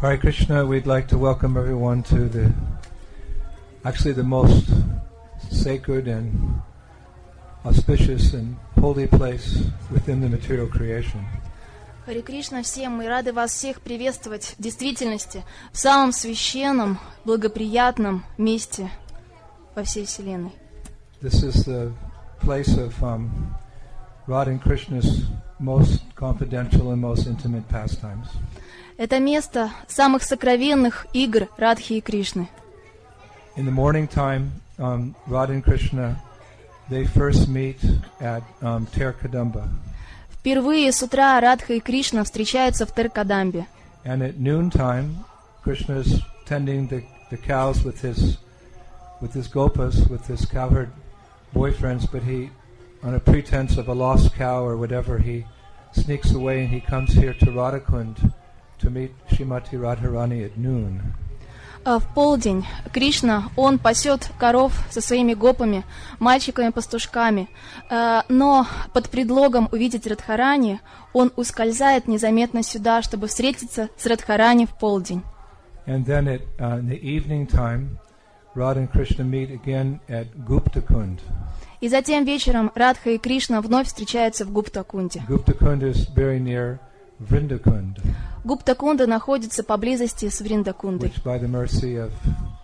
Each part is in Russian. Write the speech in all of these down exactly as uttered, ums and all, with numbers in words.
Hare Krishna, we'd like to welcome everyone to the, actually the most sacred and auspicious and holy place within the material creation. Харе Кришна, всем мы рады вас всех приветствовать в действительности, в самом священном, благоприятном месте во всей Вселенной. This is the place of um, Radha and Krishna's most confidential and most intimate pastimes. Это место самых сокровенных игр Радхи и Кришны. In the morning time, um, Radha and Krishna, they first meet at um, Terkadamba. Впервые с утра Радха и Кришна встречаются в Теркадамбе. And at noontime, Krishna is tending the, the cows with his with his gopas, with his cowherd boyfriends, but he, on a pretense of a lost cow or whatever, he sneaks away and he comes here to Radhakund to meet Srimati Radharani at noon. В полдень Кришна, он пасет коров со своими гопами, мальчиками-пастушками, но под предлогом увидеть Радхарани он ускользает незаметно сюда, чтобы встретиться с Радхарани в полдень. And then at, uh, in the evening time, Radha and Krishna meet again at Guptakund. И затем вечером Радха и Кришна вновь встречаются в Гуптакунде. Guptakund is very near Vrindakund, Гуптакунда находится поблизости с Вриндакундой. which by the mercy of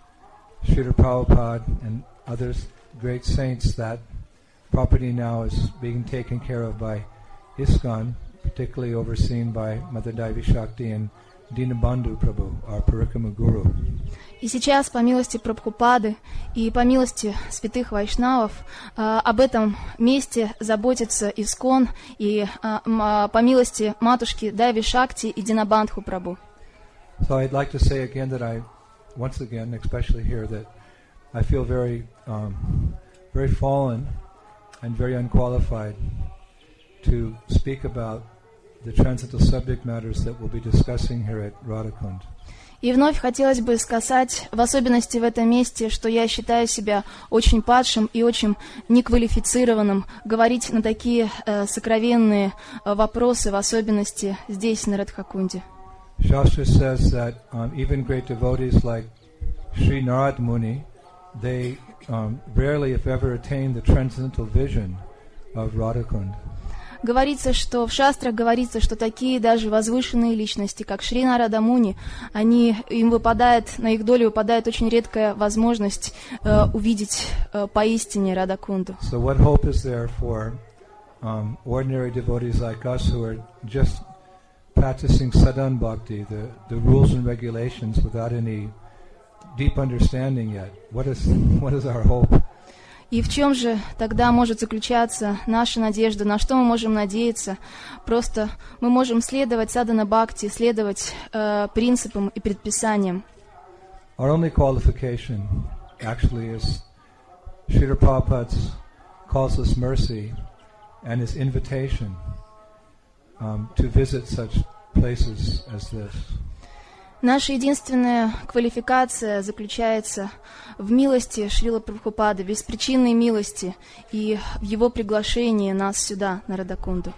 Srila Prabhupada and others great saints, that property now is being taken care of by ISKCON, particularly overseen by Mother Devi Shakti and Dinabandhu Prabhu, our Parikama Guru. И сейчас, по милости Прабхупады и по милости святых вайшнавов, об этом месте заботится ИСККОН и по милости матушки Деви Шакти и Динабандху Прабху. So I'd like to say again that I, once again, especially here, that I feel very, um, very fallen and very unqualified to speak about the transcendental subject matters that we'll be discussing here at Radhakund. И вновь хотелось бы сказать, в особенности в этом месте, что я считаю себя очень падшим и очень неквалифицированным говорить на такие э, сокровенные э, вопросы, в особенности здесь, на Радхакунде. Shastra says that um, even great devotees like Sri Narad Muni, they um, rarely, if ever, attain the transcendental vision of Radhakund. Говорится, что в шастрах говорится, что такие даже возвышенные личности, как Шри Нарада Муни, они, им выпадает, на их долю выпадает очень редкая возможность э, увидеть э, поистине Радхакунду. So what hope is there for um, ordinary devotees like us who are just practicing sadhan bhakti, the, the rules and regulations without any deep understanding yet? What is, what is our hope? И в чем же тогда может заключаться наша надежда, на что мы можем надеяться? Просто мы можем следовать садхана бхакти, следовать э, принципам и предписаниям. Our only qualification actually is Srila Prabhupada calls us mercy and his invitation um, to visit such places as this. Наша единственная квалификация заключается в милости Шрила Прабхупады, беспричинной милости и в его приглашении нас сюда, на Радхакунду.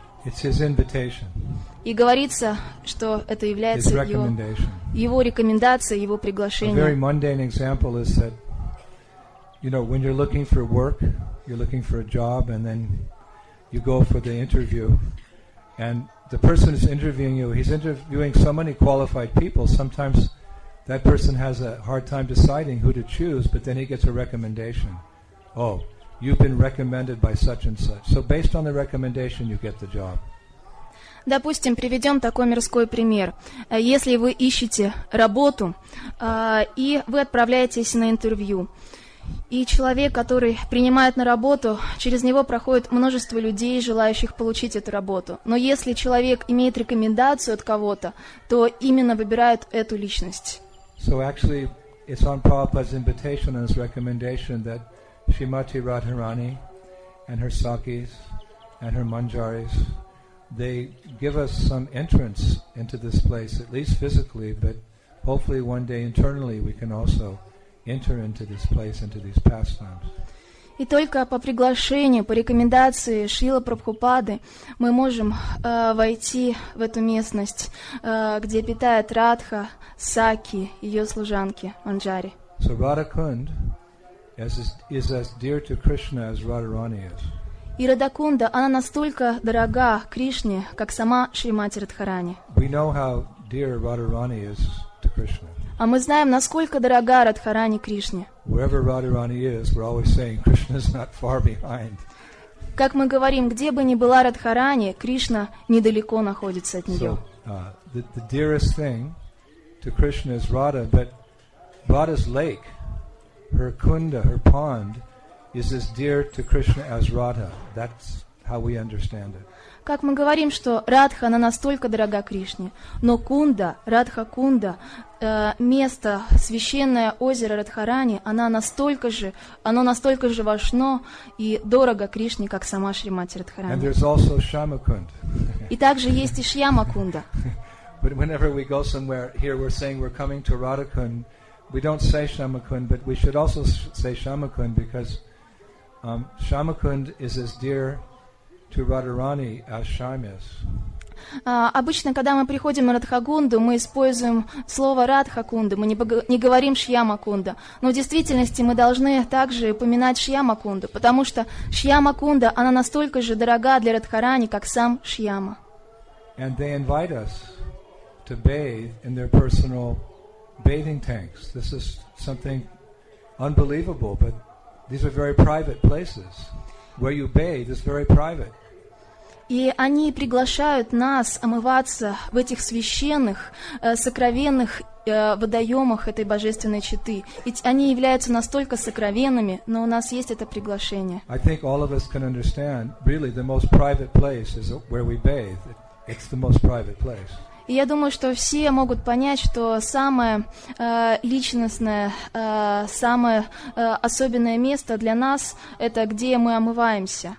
И говорится, что это является его, его рекомендацией, его приглашением. A very mundane example is that, you know, when you're looking for work, you're looking for a job, and then you go for the interview, and the person who's interviewing you, he's interviewing so many qualified people, sometimes that person has a hard time deciding who to choose, but then he gets a recommendation. Oh, you've been recommended by such and such. So based on the recommendation, you get the job. Допустим, приведем такой мирской пример. Если вы ищете работу, и вы отправляетесь на интервью, и человек, который принимает на работу, через него проходит множество людей, желающих получить эту работу. Но если человек имеет рекомендацию от кого-то, то именно выбирают эту личность. So actually, it's on Prabhupada's invitation and his recommendation that Srimati Radharani and her Sakis and her Manjaris, they give us some entrance into this place, at least physically, but hopefully one day internally we can also enter into this place, into these pastimes. И только по приглашению, по рекомендации Шрила Прабхупады мы можем э, войти в эту местность, э, где питает Радха, Саки, ее служанки Манджари. So Radha Kund is, is as dear to Krishna as Radharani is. И Радакунда, она настолько дорога Кришне, как сама Шримати Радхарани. We know how dear Radharani is to Krishna. А мы знаем, насколько дорога Радхарани Кришне. Wherever Radharani is, we're always saying Krishna is not far behind. Как мы говорим, где бы ни была Радхарани, Кришна недалеко находится от нее. So, uh, the, the dearest thing to Krishna is Radha, but Radha's lake, her kunda, her pond, is as dear to Krishna as Radha. That's how we understand it. Как мы говорим, что Радха, она настолько дорога Кришне, но Кунда, Радха Кунда, э, место, священное озеро Радхарани, она настолько же, оно настолько же важно и дорого Кришне, как сама Шримати And Радхарани. there's also Shamakund. И также есть и Шьяма Кунда. But whenever we go somewhere, here we're saying we're coming to Radhakund, we don't say Shamakund, but we should also say Shamakund because um, Shamakund is as dear to Radharani as Sham is. А, обычно, когда мы приходим на Радхакунду, мы используем слово Радхакунда, мы не, бог- не говорим Шьямакунда. Но в действительности мы должны также упоминать Шьямакунду, потому что Шьямакунда, она настолько же дорога для Радхарани, как сам Шьяма. And they invite us to bathe in their personal bathing tanks. This is something unbelievable, but these are very private places. Where you bathe is very private. И они приглашают нас омываться в этих священных, э, сокровенных э, водоемах этой божественной четы. Ведь они являются настолько сокровенными, но у нас есть это приглашение. I think all of us can understand, really the most private place is where we bathe. It's the most private place. И я думаю, что все могут понять, что самое э, личностное, э, самое э, особенное место для нас – это где мы омываемся.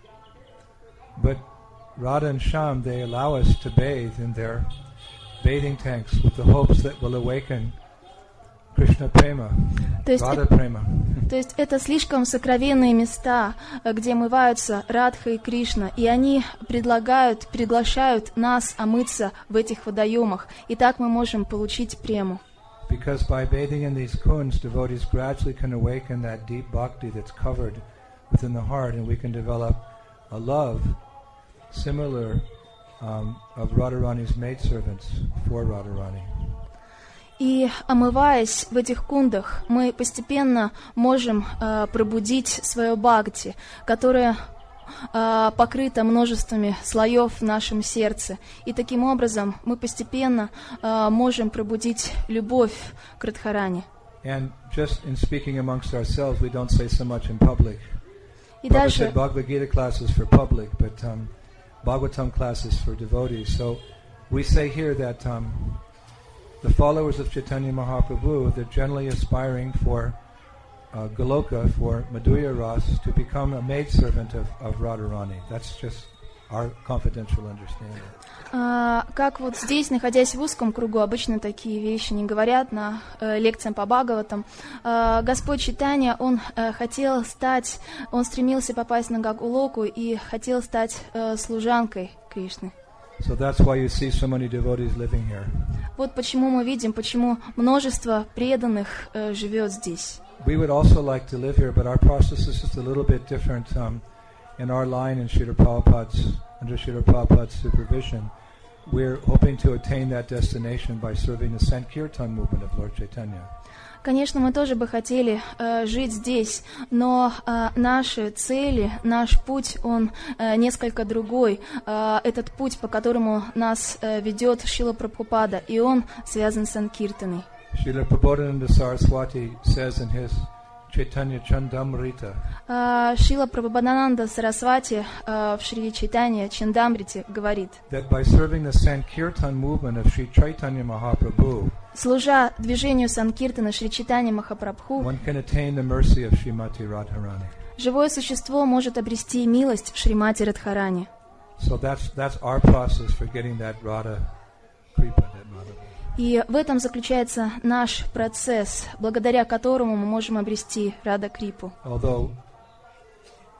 But Radha and Sham, they allow us to bathe in their bathing tanks with the hopes that will awaken Krishna Prema, То есть, Radha Prema. то есть это слишком сокровенные места, э, где омываются Радха и Кришна, и они предлагают, приглашают нас омыться в этих водоемах, и так мы можем получить прему. Because by bathing in these kunds, devotees gradually can awaken that deep bhakti that's covered within the heart, and we can develop a love similar um, of Radharani's maidservants for Radharani. И омываясь в этих кундах, мы постепенно можем э, пробудить свое бхакти, которое э, покрыто множествами слоев в нашем сердце. И таким образом мы постепенно э, можем пробудить любовь к Радхарани. And just in speaking amongst ourselves, we don't say so much in public. И Prabhupada даже, said Bhagavad Gita classes for public, but um, Bhagavatam classes for devotees. So we say here that um, the followers of Chaitanya Mahaprabhu, they're generally aspiring for uh, Goloka, for Madhurya Ras, to become a maidservant of, of Radharani. That's just our confidential understanding. а, как вот здесь, находясь в узком кругу, обычно такие вещи не говорят на э, лекциям по Бхагаватам. А, Господь Чайтанья, он э, хотел стать, он стремился попасть на Гаголоку и хотел стать э, служанкой Кришны. So that's why you see so many devotees living here. Вот почему мы видим, почему множество преданных э, живет здесь. We would also like to live here, but our process is just a little bit different. Um, in our line in Srila Prabhupada's, under Srila Prabhupada's supervision, we're hoping to attain that destination by serving the Sankirtan movement of Lord Chaitanya. Конечно, мы тоже бы хотели э, жить здесь, но э, наши цели, наш путь, он э, несколько другой. Э, этот путь, по которому нас э, ведет Шрила Прабхупада, и он связан с Санкиртаной. Srila Prabodhananda Saraswati says in his Chaitanya Chandamrita, Э, Шрила Прабхупадананда Сарасвати э, в Шри Чайтанья Чандамрите говорит, that by serving the Sankirtan movement of Sri Chaitanya Mahaprabhu, служа движению Санкиртана Шри Чайтанья Махапрабху, one can attain the mercy of Srimati Radharani. живое существо может обрести милость в Шримати Радхарани. So that's that's our process for getting that Radha Kripa, that Radha. И в этом заключается наш процесс, благодаря которому мы можем обрести Рада Крипу. Although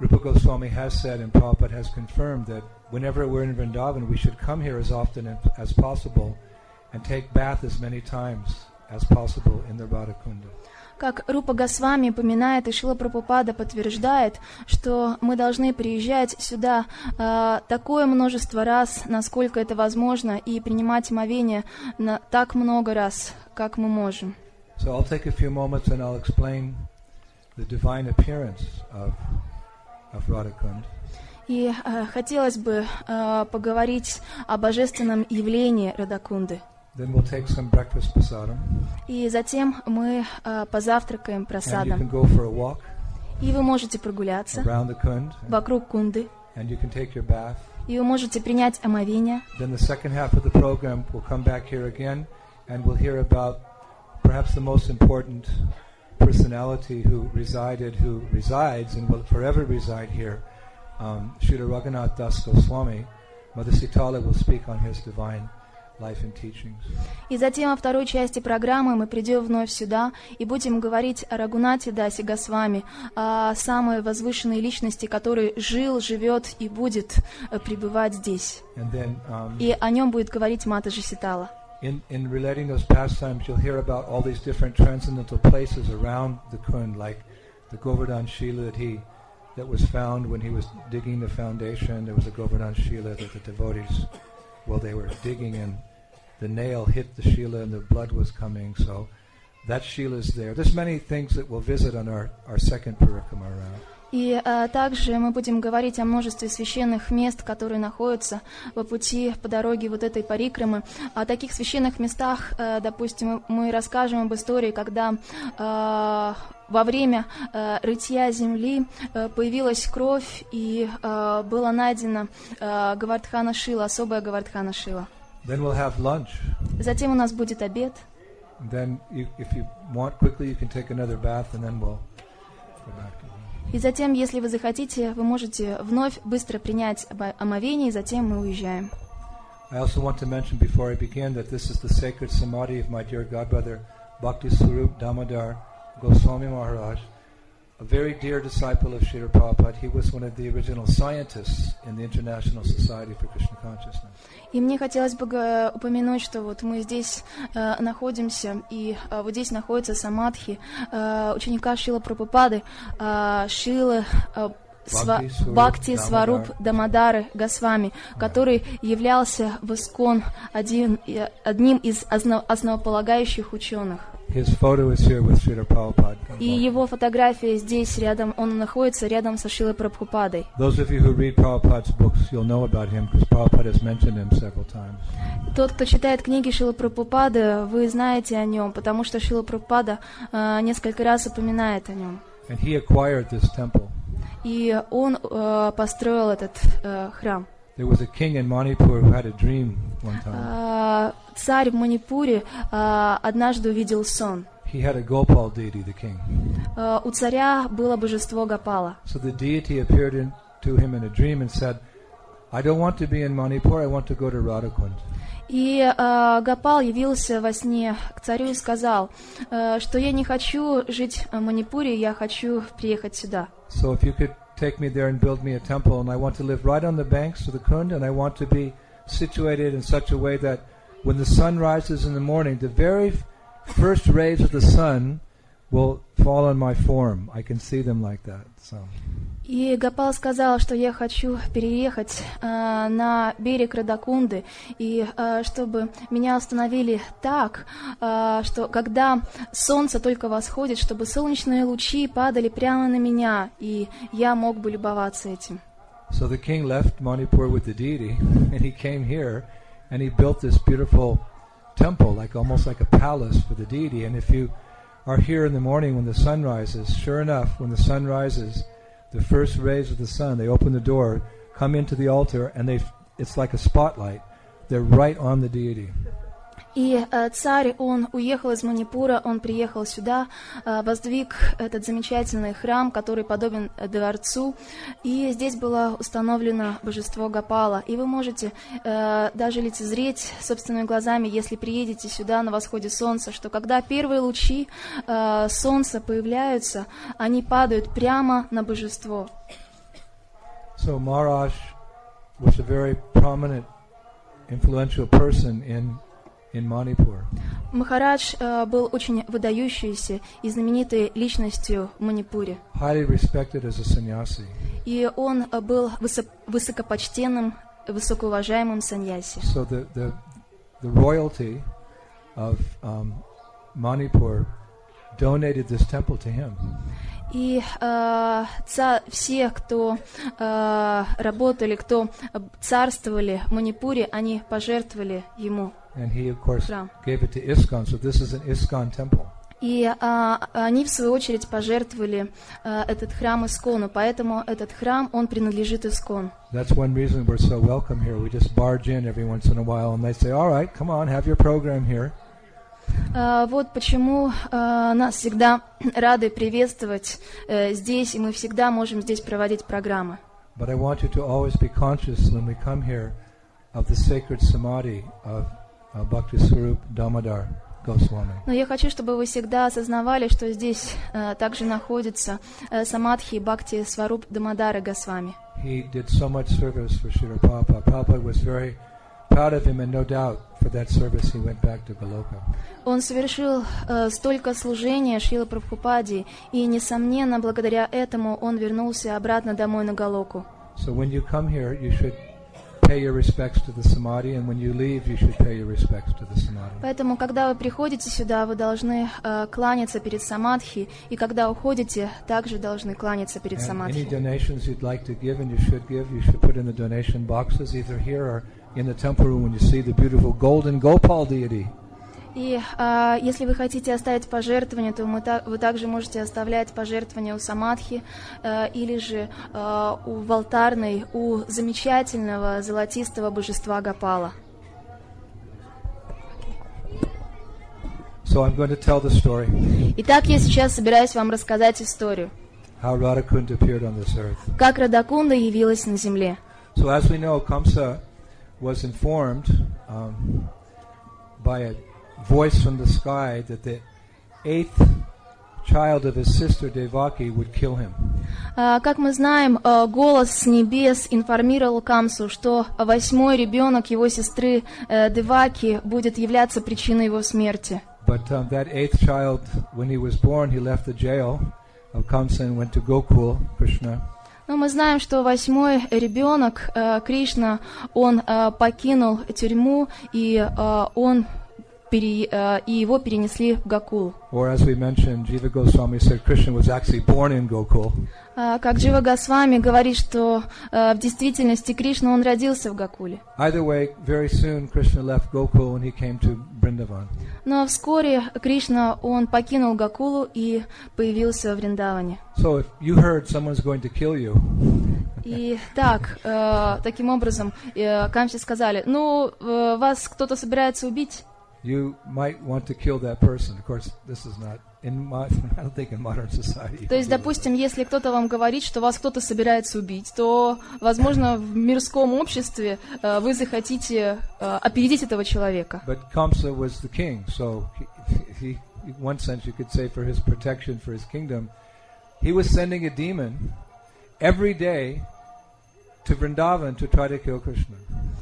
Rupa Goswami has said, and Prabhupada has confirmed, that whenever we're in Vrindavan, we should come here as often as possible and take bath as many times as possible in the Radha Kunda. Как Рупа Госвами упоминает, и Шрила Прабхупада подтверждает, что мы должны приезжать сюда э, такое множество раз, насколько это возможно, и принимать омовение на так много раз, как мы можем. So I'll take a few moments and I'll explain the divine appearance of, of Radha Kunda. И э, хотелось бы э, поговорить о божественном явлении Радакунды. Then we'll take some breakfast prasadam. И затем мы э, позавтракаем And you прасадом. can go for a walk И вы можете прогуляться around the Kund, вокруг кунды. and you can take your bath. И вы можете принять омовение. Then the second half of the program, we'll come back here again, and we'll hear about perhaps the most important personality who resided, who resides, and will forever reside here, um, Srila Raghunath Das Goswami. Mother Sitala will speak on his divine life and teachings. И затем во второй части программы мы придем вновь сюда и будем говорить о Рагунате Дасе Госвами, о самой возвышенной личности, который жил, живет и будет э, пребывать здесь. And then, um, И о нем будет говорить Матаджи Ситала. in, in relating those pastimes, you'll hear about all these different transcendental places around the Kund, like the Govardhan Shila that he that was found when he was digging the foundation. There was a Govardhan Shila that the devotees, well, they were digging, and the nail hit the Shila and the blood was coming. So that Shila is there. There's many things that we'll visit on our, our second Parikrama round. И а, также мы будем говорить о множестве священных мест, которые находятся по пути, по дороге вот этой парикрамы. О таких священных местах, а, допустим, мы расскажем об истории, когда а, во время а, рытья земли а, появилась кровь и а, было найдено а, Говардхана Шила, особая Говардхана Шила. Then we'll have lunch. Затем у нас будет обед. Then you, if you want quickly, you can take another bath, and then we'll go back to И затем, если вы захотите, вы можете вновь быстро принять омовение, и затем мы уезжаем. I also want to mention before I begin that this is the sacred samadhi of my dear godbrother Bhakti Swarup Damodar Goswami Maharaj, a very dear disciple of Srila Prabhupada. He was one of the original scientists in the International Society for Krishna Consciousness. И мне хотелось бы э, упомянуть, что вот мы здесь э, находимся, и э, вот здесь находится самадхи э, ученика Шрила Прабхупады, э, Шрилы э, Сва, Бхакти Сваруп Дамодары Госвами, который являлся в ИСККОН один, одним из основ, основополагающих ученых. His photo is here with Srila Prabhupada. И его фотография здесь рядом, он находится рядом со Шрилой Прабхупадой. Those of you who read Prabhupada's books, you'll know about him because Prabhupada has mentioned him several times. Тот, кто читает книги Шрилы Прабхупады, вы знаете о нем, потому что Шрила Прабхупада э, несколько раз упоминает о нем. And he acquired this temple. И он э, построил этот э, храм. There was a king in Manipur who had a dream one time. Э, царь в Манипуре э, однажды увидел сон. He had a Gopal deity, the king. Э, у царя было божество Гопала. So the deity appeared in, to him in a dream and said, I don't want to be in Manipur, I want to go to Radhakund. И э, Гопал явился во сне к царю и сказал, э, что я не хочу жить в Манипуре, я хочу приехать сюда. So if you could take me there and build me a temple, and I want to live right on the banks of the Kund, and I want to be situated in such a way that when the sun rises in the morning, the very first rays of the sun will fall on my form. I can see them like that. So. И Гопал сказал, что я хочу переехать э, на берег Радакунды, и э, чтобы меня установили так, э, что когда солнце только восходит, чтобы солнечные лучи падали прямо на меня, и я мог бы любоваться этим. So the king left Manipur with the deity, and he came here, and he built this beautiful temple, like almost like a palace for the deity. And if you are here in the morning when the sun rises, sure enough, when the sun rises, the first rays of the sun, they open the door, come into the altar, and they it's like a spotlight. They're right on the deity. И э, царь, он уехал из Манипура, он приехал сюда, э, воздвиг этот замечательный храм, который подобен дворцу, и здесь было установлено божество Гопала. И вы можете э, даже лицезреть собственными глазами, если приедете сюда на восходе солнца, что когда первые лучи э, солнца появляются, они падают прямо на божество. So Maharaj was a very prominent, influential person in in Manipur. Махарадж uh, был очень выдающейся и знаменитой личностью в Манипуре. Highly respected as a sannyasi. И он uh, был высо- высокопочтенным, высокоуважаемым саньяси. So the the the royalty of um, Manipur donated this temple to him. И э, ца- все, кто э, работали, кто царствовали в Манипуре, они пожертвовали ему. And he, of course, Храм. gave it to ISKCON. So this is an ISKCON temple. И э, они, в свою очередь, пожертвовали э, этот храм Искону, поэтому этот храм, он принадлежит Искон. That's one reason we're so welcome here. We just barge in every once in a while, and they say, "All right, come on, have your program here." Uh, вот почему uh, нас всегда рады приветствовать uh, здесь, и мы всегда можем здесь проводить программы. But I want you to always be conscious when we come here of the sacred samadhi of uh, Bhaktiswarup Damodar Goswami. Но я хочу, чтобы вы всегда осознавали, что здесь uh, также находится uh, самадхи Бхакти Сваруп Дамодара Госвами. He did so much service for Srila Prabhupada. Prabhupada was very proud of him, and no doubt for that service he went back to Goloka. Он совершил uh, столько служения Шриле Прабхупаде, и, несомненно, благодаря этому он вернулся обратно домой на Галоку. So when you come here, you should pay your respects to the samadhi, and when you leave, you should pay your respects to the samadhi. Поэтому, когда вы приходите сюда, вы должны uh, кланяться перед самадхи, и когда уходите, также должны кланяться перед And any самадхи. donations you'd like to give, and you should give, you should put in the donation boxes, either here or in the temple room when you see the beautiful golden Gopal deity. И а, если вы хотите оставить пожертвования, то мы та, вы также можете оставлять пожертвования у самадхи а, или же а, у в алтарной, у замечательного золотистого божества Гопала. So I'm going to tell the story Итак, я сейчас собираюсь вам рассказать историю, how Radhakund appeared on this earth. как Радакунда явилась на земле. So as we know, Kamsa was informed um, by a voice from the sky that the eighth child of his sister Devaki would kill him. А, Как мы знаем, а, голос с небес информировал Камсу, что восьмой ребенок его сестры э, Деваки будет являться причиной его смерти. But um, that eighth child, when he was born, he left the jail of Kamsa and went to Gokul, Krishna. Но мы знаем, что восьмой ребенок э, Кришна, он э, покинул тюрьму, и э, он пере, э, и его перенесли в Гокул. Or as we mentioned, Jiva Goswami said Krishna was actually born in Gokul. Э, как Джива Госвами говорит, что э, в действительности Кришна, он родился в Гокуле. Either way, very soon Krishna left Gokul and he came to Vrindavan. Но вскоре Кришна, он покинул Гокулу и появился в Вриндаване. So if you heard someone's going to kill you, И так, э, таким образом, э, Камсе сказали, ну, э, вас кто-то собирается убить, you might want to kill that person. Of course, this is not in mo- I don't think in modern society. то есть, допустим, если кто-то вам говорит, что вас кто-то собирается убить, то, возможно, в мирском обществе э, вы захотите э, опередить этого человека. But Kamsa was the king, so he, he, in one sense, you could say, for his protection, for his kingdom, he was sending a demon every day to Vrindavan to try to kill Krishna.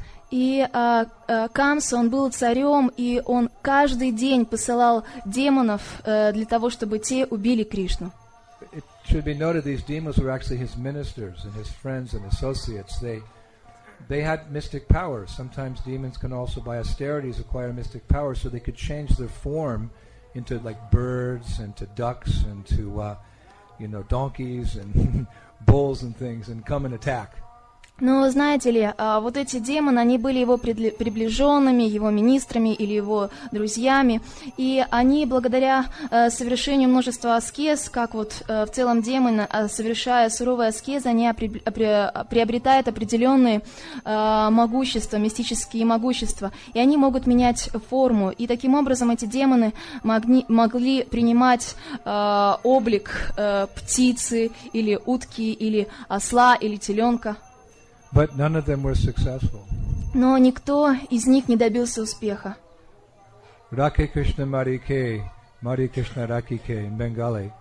И э, э, Камса, он был царем, и он каждый день посылал демонов э, для того, чтобы те убили Кришну. It should be noted these demons were actually his ministers and his friends and associates. They they had mystic powers. Sometimes demons can also, by austerities, acquire mystic powers, so they could change their form into like birds and to ducks and to uh, you know donkeys and bulls and things and come and attack. Но знаете ли, а, вот эти демоны, они были его предли- приближенными, его министрами или его друзьями, и они благодаря а, совершению множества аскез, как вот а, в целом демоны, а, совершая суровые аскезы, они опри- опри- приобретают определенные а, могущества, мистические могущества, и они могут менять форму, и таким образом эти демоны могли, могли принимать а, облик а, птицы или утки, или осла, или теленка. But none of them were successful. Но никто из них не добился успеха. Rakhe Krishna Marike, Mari Krishna Rakike in Bengali.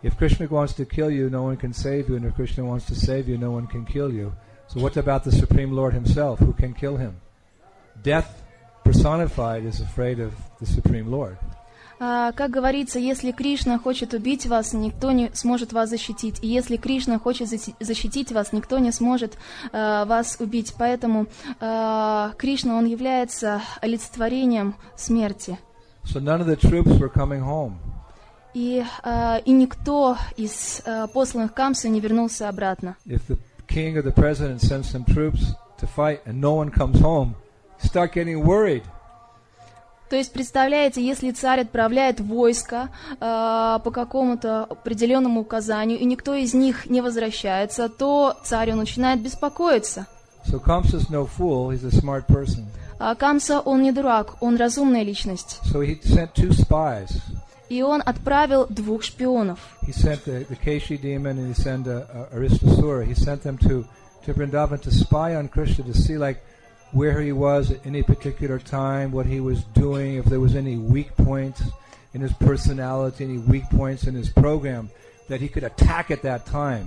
if Krishna wants to kill you, no one can save you, and if Krishna wants to save you, no one can kill you. So what about the Supreme Lord himself? Who can kill him? Death personified is afraid of the Supreme Lord. Uh, как говорится, если Кришна хочет убить вас, никто не сможет вас защитить. И если Кришна хочет защитить вас, никто не сможет uh, вас убить. Поэтому uh, Кришна, он является олицетворением смерти. So none of the troops were coming home. И, uh, и никто из uh, посланных Камсы не вернулся обратно. If the king or the president sends some troops to fight and no one comes home, you start getting worried. То есть, представляете, если царь отправляет войско э, по какому-то определенному указанию, и никто из них не возвращается, то царь он начинает беспокоиться. So Kamsa's no fool, he's a smart person. А Камса, он не дурак, он разумная личность. So he sent two spies. И он отправил двух шпионов. He sent the, the Keshi demon and he sent uh, uh, Aristasura. He sent them to, to Vrindavan to spy on Krishna, to see like where he was at any particular time, what he was doing, if there was any weak points in his personality, any weak points in his program, that he could attack at that time.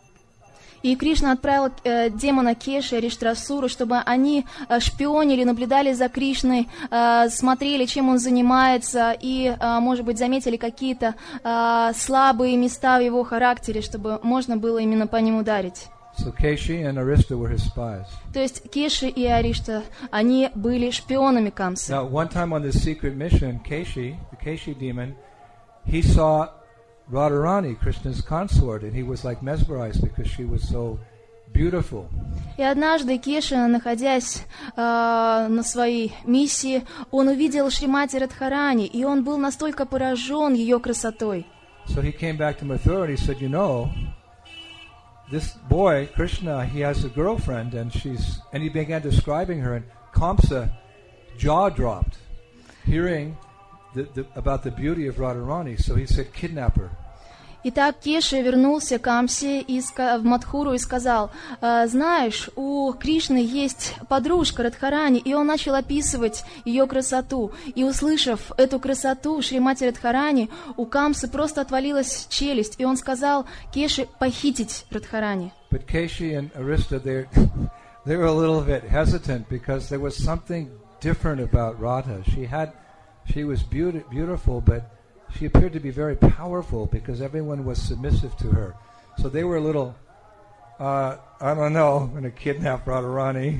И Кришна отправил э, демона Кеши и Ариштасуру, чтобы они э, шпионили, наблюдали за Кришной, э, смотрели, чем он занимается, и, э, может быть, заметили какие-то э, слабые места в его характере, чтобы можно было именно по ним ударить. So Keshi and Arista were his spies. То есть Кеши и Аришта, они были шпионами Камсы. Now, one time on this secret mission, Keshi, the Keshi demon, he saw Radharani, Krishna's consort, and he was like mesmerized because she was so beautiful. И однажды Кеши, находясь э, на своей миссии, он увидел Шримати Радхарани, и он был настолько поражен ее красотой. So he came back to Mathura and he said, you know, this boy, Krishna, he has a girlfriend, and she's, and he began describing her, and Kamsa jaw dropped, hearing the, the, about the beauty of Radharani, so he said, kidnap her. Итак, Кеши вернулся к Камсе и ска- в Мадхуру и сказал, знаешь, у Кришны есть подружка Радхарани, и он начал описывать ее красоту. И услышав эту красоту Шримати Радхарани, у Камсы просто отвалилась челюсть, и он сказал Кеши похитить Радхарани. But Keshi and Arista, they they were a little bit hesitant because there was something different about Radha. She had, she was beauty, beautiful, but she appeared to be very powerful because everyone was submissive to her. So they were a little, uh, I don't know, I'm going to kidnap Radharani.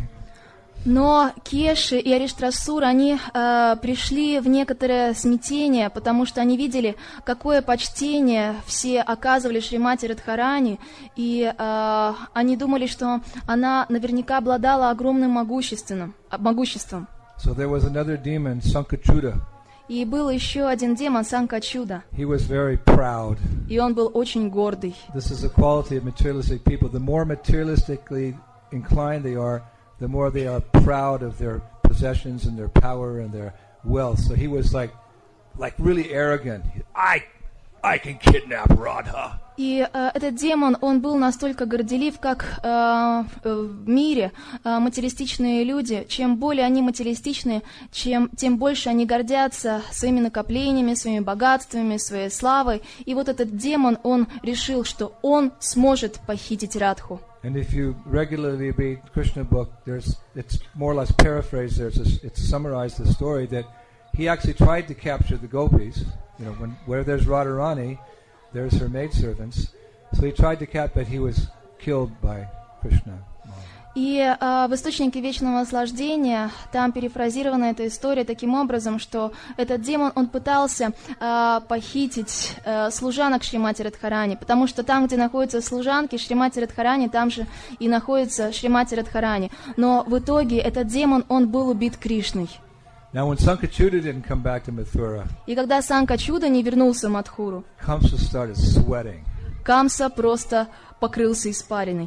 Но Кеши и Ариштасур, они э, пришли в некоторое смятение, потому что они видели, какое почтение все оказывали Шримати Радхарани, и э, они думали, что она наверняка обладала огромным могуществом. могуществом. So there was another demon, Sankachuda. И был еще один демон, Санкачуда. He was very proud. И он был очень гордый. This is a quality of materialistic people. The more materialistically inclined they are, the more they are proud of their possessions and their power and their wealth. So he was like, like really arrogant. I, I can kidnap Radha. И э, этот демон, он был настолько горделив, как э, в мире э, материалистичные люди. Чем более они материалистичные, чем, тем больше они гордятся своими накоплениями, своими богатствами, своей славой. И вот этот демон, он решил, что он сможет похитить Радху. And if you regularly read Krishna book, there's it's more or less paraphrased. There's a, it's summarized the story that he actually tried to capture the gopis. You know, when where there's Radharani, there's her maidservants. So he tried to cap, but he was killed by Krishna. И э, в «Источнике вечного наслаждения» там перефразирована эта история таким образом, что этот демон, он пытался э, похитить э, служанок Шримати Радхарани, потому что там, где находятся служанки Шримати Радхарани, там же и находится Шримати Радхарани. Но в итоге этот демон, он был убит Кришной. Now, when Sankachuda didn't come back to Mathura, и когда Санкачуда не вернулся в Мадхуру, Kamsa started sweating. Камса просто покрылся испариной.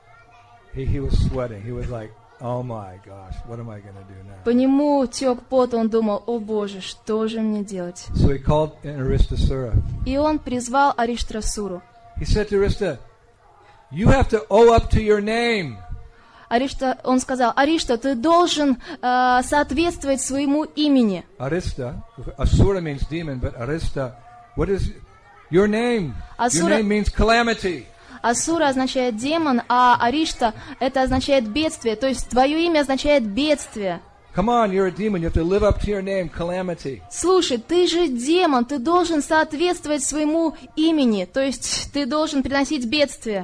He, he was sweating. He was like, oh my gosh, what am I going to do now? По нему тек пот, он думал, о боже, что же мне делать? So he called in Aristasura. И он призвал Ариштасуру. He said to Arista, you have to owe up to your name. Аришта, он сказал, Аришта, ты должен э, соответствовать своему имени. Arista, Asura means demon, but Arista, what is, Your name. Асура, Your name means calamity. Асура означает демон, а Аришта это означает бедствие. То есть твое имя означает бедствие. Come on, you're a demon. You have to live up to your name, calamity. Слушай, ты же демон, ты должен соответствовать своему имени, то есть ты должен приносить бедствие.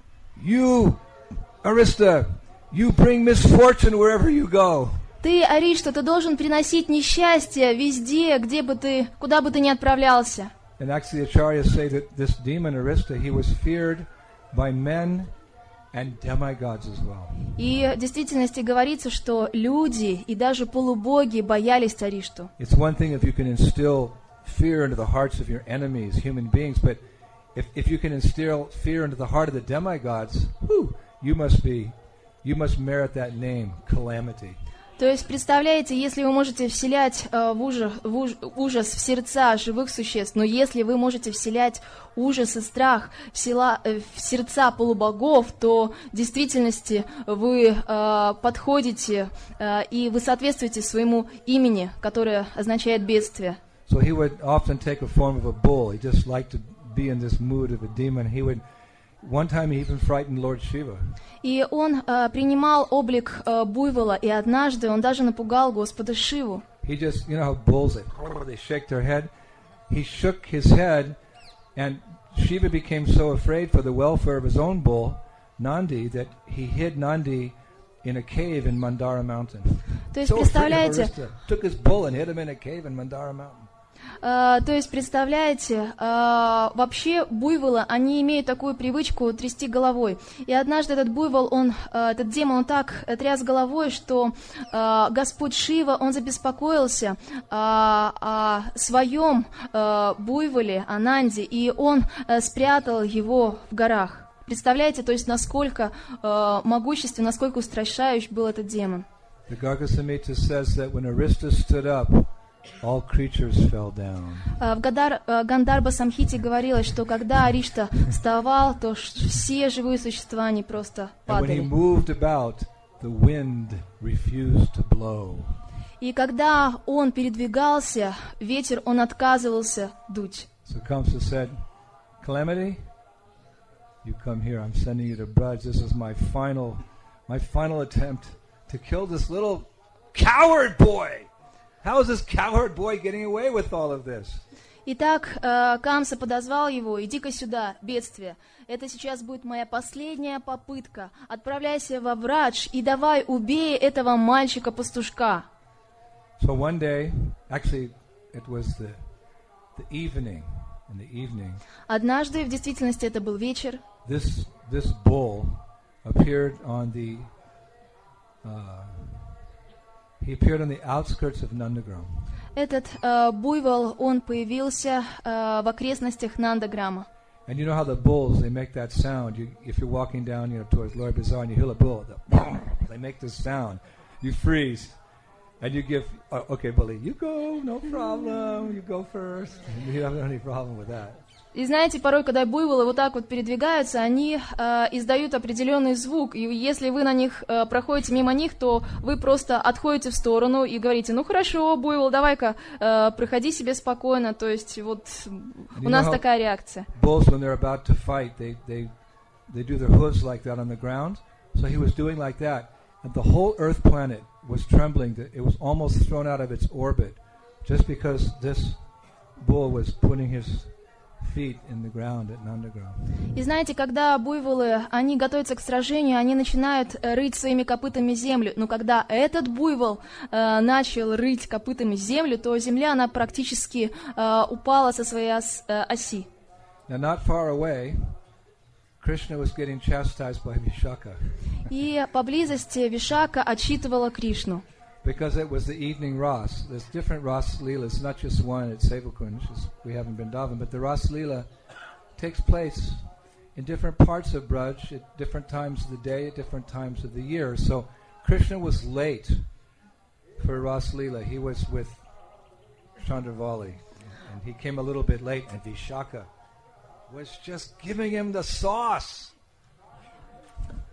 You, Arista, you bring misfortune wherever you go. Ты, Аришта, ты должен приносить несчастье везде, где бы ты, куда бы ты ни отправлялся. And actually, the acharyas say that this demon Arista, he was feared by men and demigods as well. И в действительности говорится, что люди и даже полубоги боялись Аришту. It's one thing if you can instill fear into the hearts of your enemies, human beings, but if if you can instill fear into the heart of the demigods, whew, you must be, you must merit that name, calamity. То есть, представляете, если вы можете вселять э, в ужас, в уж, ужас в сердца живых существ, но если вы можете вселять ужас и страх в, села, э, в сердца полубогов, то в действительности вы э, подходите э, и вы соответствуете своему имени, которое означает бедствие. So he would often take a form of a bull. He just liked to be in this mood of a demon. He would, one time he even frightened Lord Shiva. И он э, принимал облик э, буйвола, и однажды он даже напугал Господа Шиву. He just, you know how bulls, they, they shake their head? He shook his head, and Shiva became so afraid for the welfare of his own bull, Nandi, that he hid Nandi in a cave in Mandara Mountain. То есть, So представляете, Arista took his bull and hid him in a cave in Mandara Mountain. Uh, то есть, представляете, uh, вообще буйволы, они имеют такую привычку трясти головой. И однажды этот буйвол, он, uh, этот демон, он так тряс головой, что uh, Господь Шива, он забеспокоился uh, о своем uh, буйволе, Ананде, и он uh, спрятал его в горах. Представляете, то есть, насколько uh, могуществен, насколько устрашающий был этот демон. The Garga Samhita says that when Arista stood up, all creatures fell down. В Гадар, Гандарба Самхите говорилось, что когда Аришта вставал, то все живые существа, они просто падали. And when he moved about, the wind refused to blow. И когда он передвигался, ветер, он отказывался дуть. So Kamsa said, Calamity, you come here. I'm sending you to Braj. This is my final, my final attempt to kill this little coward boy. How is this coward boy getting away with all of this? Итак, Камса подозвал его: иди-ка сюда, бедствие. Это сейчас будет моя последняя попытка. Отправляйся во Врадж и давай убей этого мальчика-пастушка. So one day, actually, it was the the evening. In the evening, однажды, в действительности, это был вечер. This this bull appeared on the. Uh, He appeared on the outskirts of Nandagram. Этот uh, буйвол, он появился uh, в окрестностях Нандаграма. And you know how the bulls, they make that sound. You, if you're walking down, you know, towards Lord Bazaar and you hear a bull, the, they make this sound. You freeze, and you give. Oh, okay, bully, you go, no problem. You go first. You don't have any problem with that. И знаете, порой, когда буйволы вот так вот передвигаются, они э, издают определенный звук, и если вы на них э, проходите мимо них, то вы просто отходите в сторону и говорите: ну хорошо, буйвол, давай-ка, э, проходи себе спокойно, то есть вот у нас такая реакция. Bulls, when they're about to fight, they, they, they do their hooves like that on the ground, so he was doing like that, and the whole Earth planet was trembling, it was almost thrown out of its orbit, just because this bull was putting his feet in the ground at Nandagram. И знаете, когда буйволы, они готовятся к сражению, они начинают рыть своими копытами землю. Но когда этот буйвол э, начал рыть копытами землю, то земля, она практически э, упала со своей ос, э, оси. Now, not far away, Krishna was getting chastised by Vishaka. И поблизости Вишака отчитывала Кришну. Because it was the evening Ras. There's different Ras Leelas, not just one at Sevakund, we haven't been Vrindavan, but the Ras Leela takes place in different parts of Braj at different times of the day, at different times of the year. So Krishna was late for Ras Leela. He was with Chandravali, and he came a little bit late, and Vishaka was just giving him the sauce.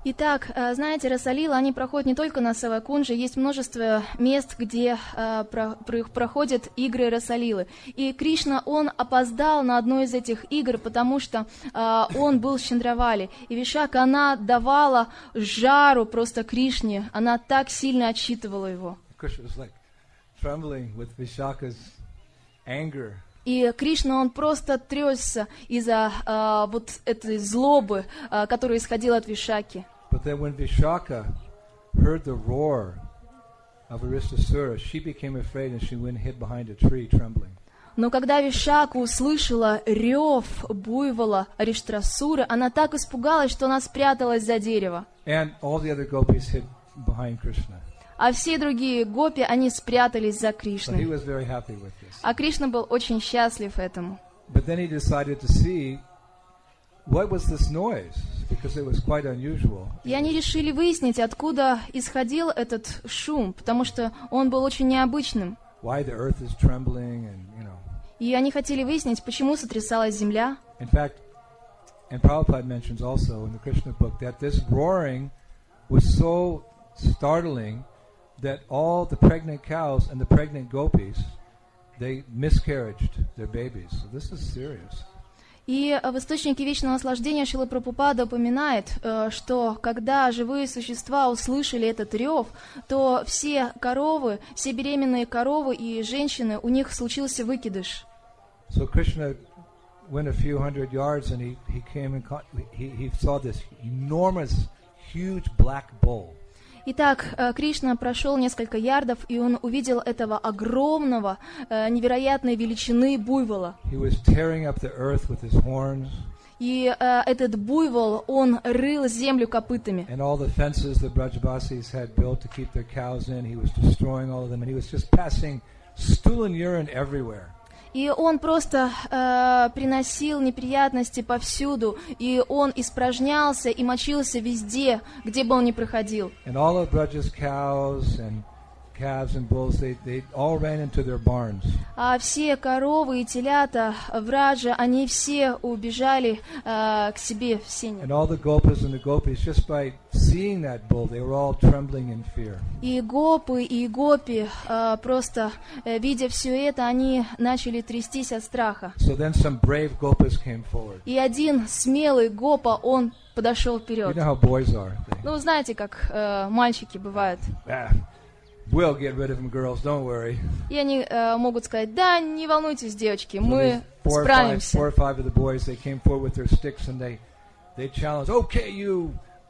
Итак, э, знаете, Расалила, они проходят не только на Савакунже, есть множество мест, где э, про, про, проходят игры Расалилы. И Кришна, он опоздал на одну из этих игр, потому что э, он был в Чандравали. И Вишака, она давала жару просто Кришне, она так сильно отчитывала его. И Кришна, он просто трясся из-за э, вот этой злобы, э, которая исходила от Вишаки. But then when Vishaka heard the roar of Aristasura, she became afraid and she went and hid behind a tree, trembling. Но когда Вишака услышала рев буйвола Ариштасуры, она так испугалась, что она спряталась за дерево. And all the other gopis hid behind Krishna. А все другие гопи, они спрятались за So he Кришной. was very happy with this. А Кришна был очень счастлив этому. But then he decided to see what was this noise, because it was quite unusual. И они решили выяснить, откуда исходил этот шум, потому что он был очень необычным. Why the earth is trembling and, you know. И они хотели выяснить, почему сотрясалась земля. In fact, and Prabhupada mentions also in the Krishna book that this roaring was so startling that all the pregnant cows and the pregnant gopis, they miscarried their babies. So this is serious. И в источнике вечного наслаждения Шрила Прабхупада упоминает, что когда живые существа услышали этот рев, то все коровы, все беременные коровы и женщины, у них случился выкидыш. So Krishna went a few hundred yards and he, he came and he, he saw this enormous, huge black bull. Итак, Кришна прошел несколько ярдов, и он увидел этого огромного, невероятной величины буйвола. He was tearing up the earth with his horns. И э, этот буйвол, он рыл землю копытами. And all the fences the Brajavasis had built to keep their cows in, he was destroying all of them, and he was just passing stool and urine everywhere. И он просто э, приносил неприятности повсюду, и он испражнялся и мочился везде, где бы он ни проходил. And all of Braja's cows and calves and bulls, they, they all ran into their barns. А все коровы и телята в Радже, они все убежали э, к себе в сени. And all the gopas and the gopis, just by seeing that bull, they were all trembling in fear. И гопы, и гопи, э, просто э, видя все это, они начали трястись от страха. So then some brave gopas came forward. И один смелый гопа, он подошел You вперед. know how boys are. They, Ну, знаете, как э, мальчики бывают. ah, we'll get rid of them, girls, don't worry. И они э, могут сказать: да, не волнуйтесь, девочки, So мы these four or five, справимся. four or five of the boys, they came forward with their sticks and they, they challenged, okay, you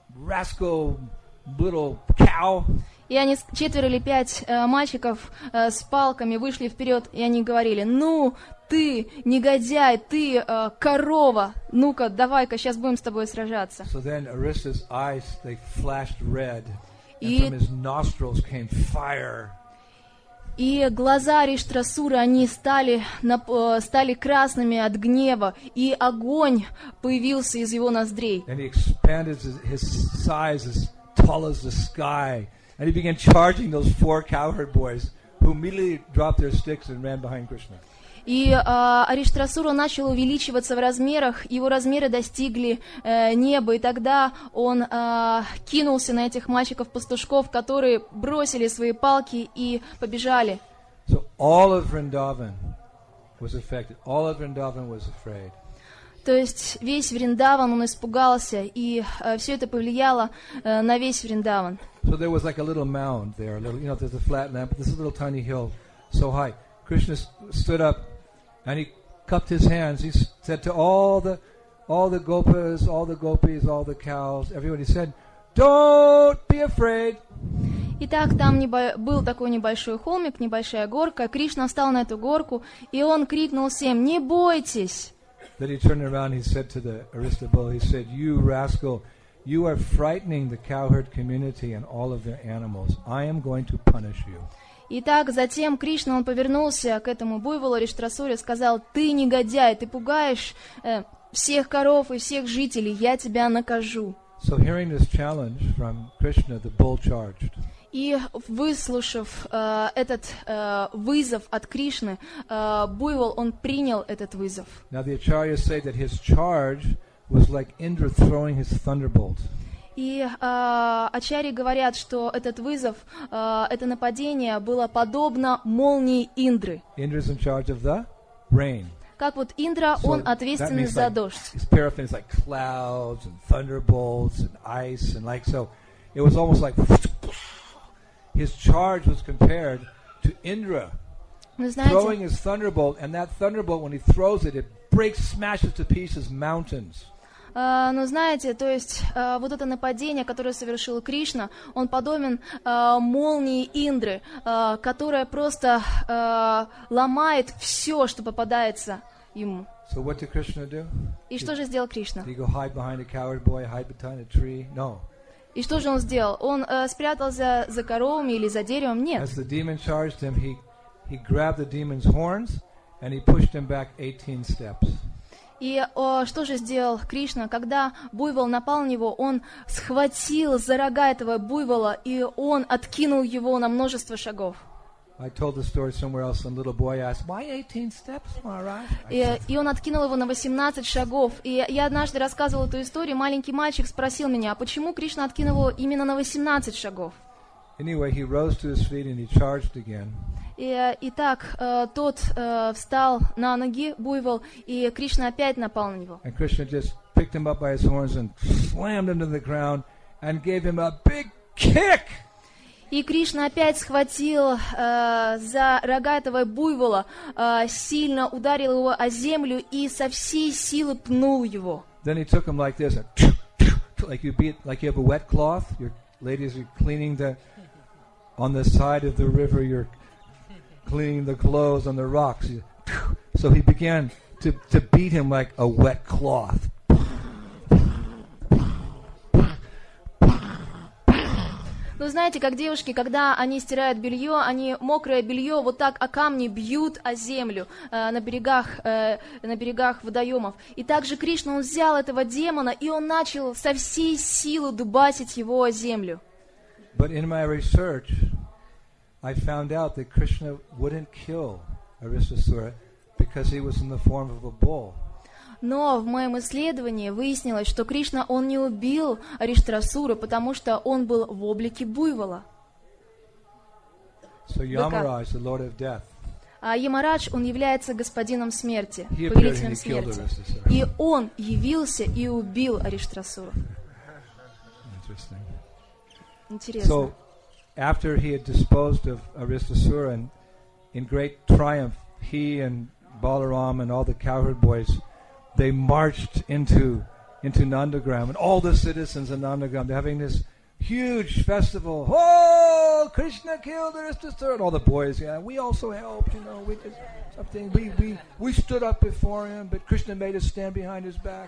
rascal little cow. И они, с- четверо или пять э, мальчиков э, с палками вышли вперед, и они говорили: ну, ты, негодяй, ты, э, корова, ну-ка, давай-ка, сейчас будем с тобой сражаться. So then Arista's eyes, they flashed red, and И- from his nostrils came fire. И глаза Ариштасуры, они стали, нап- э, стали красными от гнева, и огонь появился из его ноздрей. And he expanded his, his size as tall as the sky. And he began charging those four cowherd boys, who immediately dropped their sticks and ran behind Krishna. И э, Ариштасура начал увеличиваться в размерах, его размеры достигли э, неба, и тогда он э, кинулся на этих мальчиков-пастушков, которые бросили свои палки и побежали. So all of Vrindavan was affected. All of Vrindavan was afraid. То есть весь Вриндаван, он испугался, и э, все это повлияло э, на весь Вриндаван. So there was like a little mound there, a little, you know, there's a flat land, but this little tiny hill so high. Krishna st- stood up and he cupped his hands. He s- said to all the all the gopas, all the gopis, all the cows, everyone, he said, don't be afraid. Итак, там небо- был такой небольшой холмик, небольшая горка. Кришна встал на эту горку, и он крикнул всем: «Не бойтесь!» Then he turned around, he said to the Aristobul, he said, you rascal, you are frightening the cowherd community and all of their animals. I am going to punish you. Итак, затем Кришна, он повернулся к этому буйволу Ариштасуре и сказал: «Ты негодяй, ты пугаешь э, всех коров и всех жителей, я тебя накажу». So hearing this challenge from Krishna, the bull charged. И выслушав э, этот э, вызов от Кришны, э, буйвол, он принял этот вызов. Now the acharyas say that his charge was like Indra throwing his thunderbolt. И э, ачарьи говорят, что этот вызов, э, это нападение было подобно молнии Индры. Indra's in charge of the rain. Как вот Индра, So он that ответственный means за like, дождь. his paraffin is like clouds and thunderbolts and ice and like so. It was almost like his charge was compared to Indra Вы throwing знаете, his thunderbolt, and that thunderbolt, when he throws it, it breaks, smashes to pieces mountains. э, но знаете, то есть э, вот это нападение, которое совершил Кришна, он подобен э, молнии Индры, э, которая просто э, ломает все, что попадается ему. So what did Krishna do? И что же сделал Кришна? Did he go hide behind a coward boy, hide behind a tree? No. И что же он сделал? Он э, спрятался за коровами или за деревом? Нет. As the demon charged him, he he grabbed the demon's horns and he pushed him back eighteen steps. И о, что же сделал Кришна? Когда буйвол напал на него, он схватил за рога этого буйвола, и он откинул его на множество шагов. I told the story somewhere else, and a little boy asked, "Why eighteen steps, Maharaj?" И, и он откинул его на восемнадцать шагов. И я однажды рассказывала эту историю, маленький мальчик спросил меня, а почему Кришна откинул его именно на восемнадцать шагов? Anyway, he rose to his feet and he charged again. И, и так э, тот э, встал на ноги, буйвол, и Кришна опять напал на него. And Krishna just picked him up by his horns and slammed him to the ground and gave him a big kick. И Кришна опять схватил э, за рога этого буйвола, э, сильно ударил его о землю и со всей силы пнул его. Then he took him like this, and like you beat, like you have a wet cloth. Your ladies are cleaning the on the side of the river. You're cleaning the clothes on the rocks. So he began to to beat him like a wet cloth. Ну, знаете, как девушки, когда они стирают белье, они мокрое белье вот так о камни бьют о землю э, на берегах, э, на берегах водоемов. И также Кришна, он взял этого демона, и он начал со всей силы дубасить его о землю. But in my research, I found out that Krishna wouldn't kill Aristasura because he was in the form of a bull. Но в моем исследовании выяснилось, что Кришна, он не убил Ариштарасуру, потому что он был в облике буйвола. So Yamaraj, the Lord of Death, А Ямарадж, он является господином смерти, he appeared and повелителем he killed смерти. Aristasura. И он явился и убил Ариштарасуру. Interesting. Интересно. So after he had disposed of Aristasura, and in great triumph, he and Balaram and all the cowherd boys, they marched into into Nandagram, and all the citizens of Nandagram, they're having this huge festival. Oh, Krishna killed Aristasura, and all the boys, yeah, we also helped, you know, we did something, we we we stood up before him, but Krishna made us stand behind his back.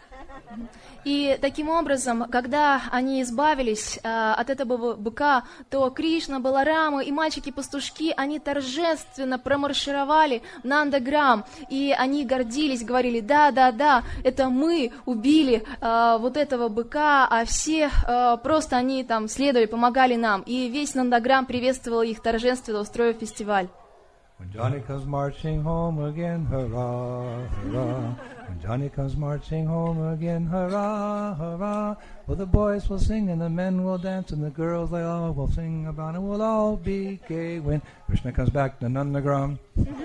И таким образом, когда они избавились э, от этого быка, то Кришна, Баларама и мальчики-пастушки, они торжественно промаршировали в Нандаграм, и они гордились, говорили, да, да, да, это мы убили э, вот этого быка, а все э, просто они там следовали, помогали нам, и весь Нандаграм приветствовал их торжественно, устроив фестиваль. When Johnny comes marching home again, hurrah, hurrah. When Johnny comes marching home again, hurrah, hurrah. Well, the boys will sing and the men will dance and the girls they all will sing about, and we'll all be gay when Krishna comes back to Nandagram.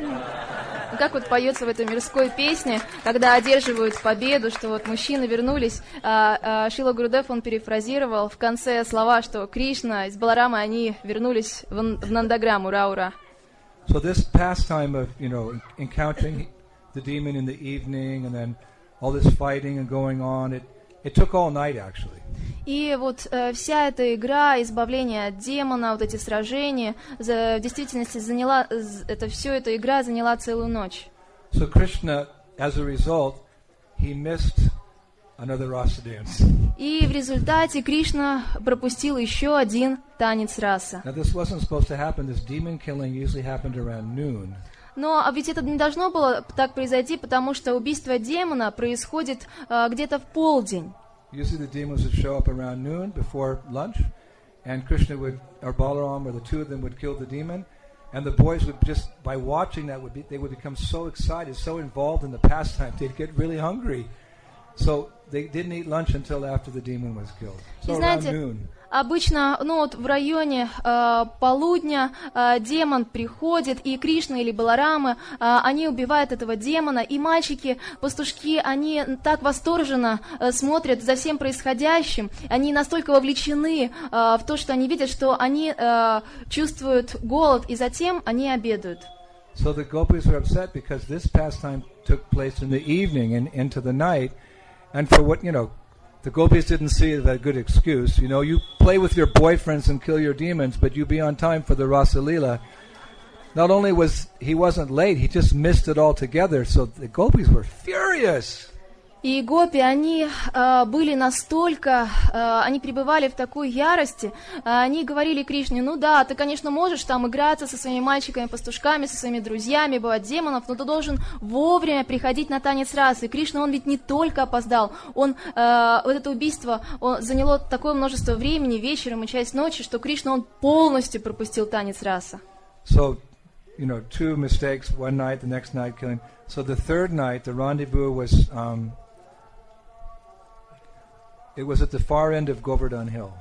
Как вот поется в этой мирской песне, когда одерживают победу, что вот мужчины вернулись, а, а Шрила Гурудев, он перефразировал в конце слова, что Кришна с Баларамой, они вернулись в, в Нандаграм, ура, ура. So this pastime of, you know, encountering the demon in the evening and then all this fighting and going on, it, it took all night actually. И вот э, вся эта игра, избавление от демона, вот эти сражения, за, в действительности заняла, это все эта игра заняла целую ночь. So Krishna, as a result, he missed another rasa dance. И в результате Кришна пропустил еще один танец раса. Now this wasn't supposed to happen. This demon killing usually happened around noon. Но ведь это не должно было так произойти, потому что убийство демона происходит э, где-то в полдень. Usually the demons would show up around noon before lunch, and Krishna would, or Balaram, or the two of them would kill the demon, and the boys would just, by watching that, would be, they would become so excited, so involved in the pastime, they'd get really hungry. So they didn't eat lunch until after the demon was killed. So И around знаете, noon. обычно, ну вот в районе э, полудня э, демон приходит, и Кришна или Баларама, э, они убивают этого демона, и мальчики, пастушки, они так восторженно э, смотрят за всем происходящим, они настолько вовлечены э, в то, что они видят, что они э, чувствуют голод, и затем они обедают. So the gopis were upset because this pastime took place in the evening and into the night, and for what, you know, the gopis didn't see it as a good excuse. You know, you play with your boyfriends and kill your demons, but you be on time for the Rasa Leela. Not only was he wasn't late, he just missed it altogether. So the gopis were furious. И гопи, они э, были настолько, э, они пребывали в такой ярости, э, они говорили Кришне: ну да, ты, конечно, можешь там играться со своими мальчиками-пастушками, со своими друзьями, бывать демонов, но ты должен вовремя приходить на танец расы. И Кришна, он ведь не только опоздал, он, э, вот это убийство он, заняло такое множество времени, вечером и часть ночи, что Кришна, он полностью пропустил танец раса. So, you know, two mistakes, one night, the next night killing. So the third night, the rendezvous was... Um, It was at the far end of Govardhan Hill.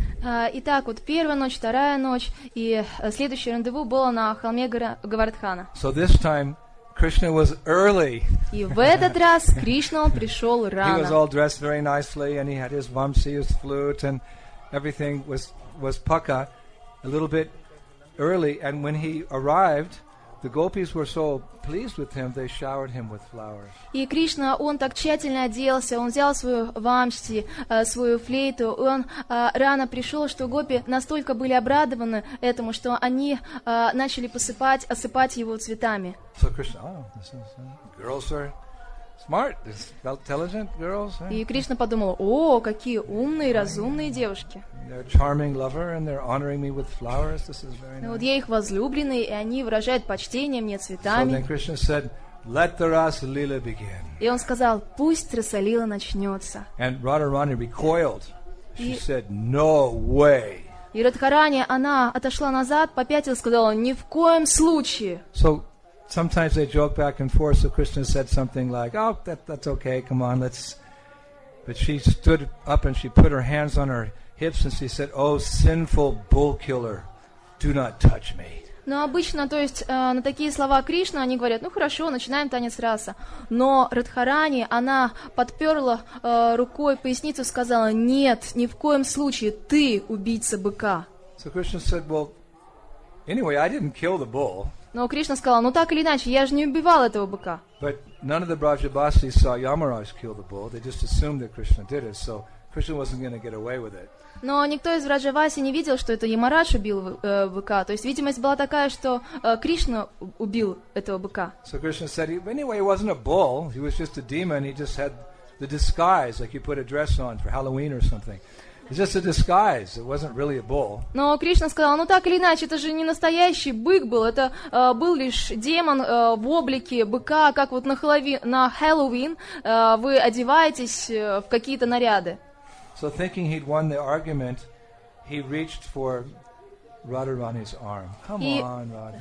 Итак, вот первая ночь, вторая ночь, и следующее рандеву было на холме Говардхана. So this time, Krishna was early. И в этот раз Кришна он пришел рано. He was all dressed very nicely, and he had his vamsi, his flute, and everything was was paka, a little bit early. And when he arrived, the gopis were so pleased with him, they showered him with flowers. И Кришна, он так тщательно оделся, он взял свою вамшти, свою флейту, и он рано пришел, что гопи настолько были обрадованы этому, что они начали посыпать, осыпать его цветами. So Krishna, oh, this is, uh, girls are smart, intelligent girls. Eh? И Кришна подумал: о, какие умные, разумные девушки. They're a charming lover, and they're honoring me with flowers. This is very nice. Вот я их возлюбленный, и они выражают почтение мне цветами. So then Krishna said, "Let the Rasa Leela begin." И он сказал: пусть Раса-лила начнется. And Radharani recoiled. She said, "No way." И Радхарани, она отошла назад, попятилась, сказала: ни в коем случае. So sometimes they joke back and forth. So Krishna said something like, "Oh, that, that's okay. Come on, let's." But she stood up and she put her hands on her hips and she said, "Oh, sinful bull killer, do not touch me." Но обычно, то есть, э, на такие слова Кришны они говорят: ну хорошо, начинаем танец раса. Но Радхарани, она подперла э, рукой поясницу и сказала: нет, ни в коем случае, ты убийца быка. So Krishna said, "Well, anyway, I didn't kill the bull." Но Кришна сказал: ну так или иначе, я же не убивал этого быка. But none of the Brajavasis saw Yamaraj kill the bull. They just assumed that Krishna did it. So Krishna wasn't going to get away with it. Но никто из Враджаваси не видел, что это Ямарадж убил э, быка. То есть видимость была такая, что э, Кришна убил этого быка. So Krishna said, anyway, he wasn't a bull. He was just a demon. He just had the disguise, like you put a dress on for Halloween or something. It's just a disguise. It wasn't really a bull. Но Кришна сказал: ну так или иначе, это же не настоящий бык был. Это э, был лишь демон э, в облике быка, как вот на, Хэллоуин, на Хэллоуин э, вы одеваетесь э, в какие-то наряды. So thinking he'd won the argument, he reached for Radharani's arm. Come И, on, Radha.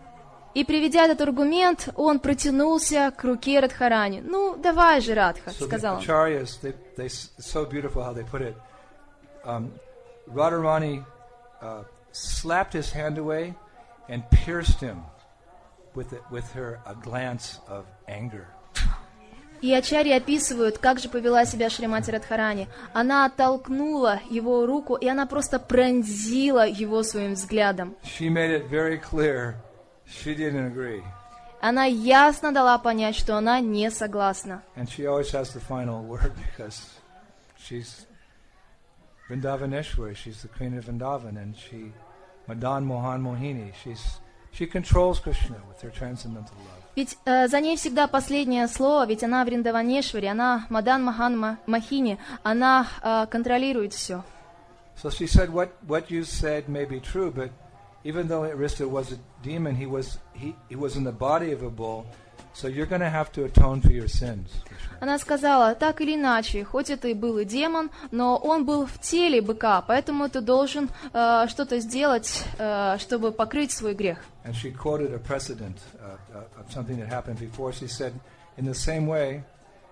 И приведя этот аргумент, он протянулся к руке Радхарани. Ну, давай же, Радха, So сказал the он. acharyas, they, they, it's so beautiful how they put it. Um, Radharani uh, slapped his hand away and pierced him with it, with her a glance of anger. И ачарьи описывают, как же повела себя Шримати Радхарани. Она оттолкнула его руку, и она просто пронзила его своим взглядом. She made it very clear she didn't agree. Она ясно дала понять, что она не согласна. And she always has the final word because she's Vrindavaneshwari, she's the queen of Vrindavan, and she, Madan Mohan Mohini, she's, she controls Krishna with her transcendental love. Ведь э, за ней всегда последнее слово, ведь она Вриндаванешвари, она Мадан Махан Махини, она э, контролирует все. So she said, what, what you said may be true, but even though Arista was a demon, he was, he, he was in the body of a bull, so you're going to have to atone for your sins. Она сказала: так или иначе, хоть это и был и демон, но он был в теле быка, поэтому ты должен э, что-то сделать, э, чтобы покрыть свой грех. And she quoted a precedent uh, uh, of something that happened before. She said, in the same way,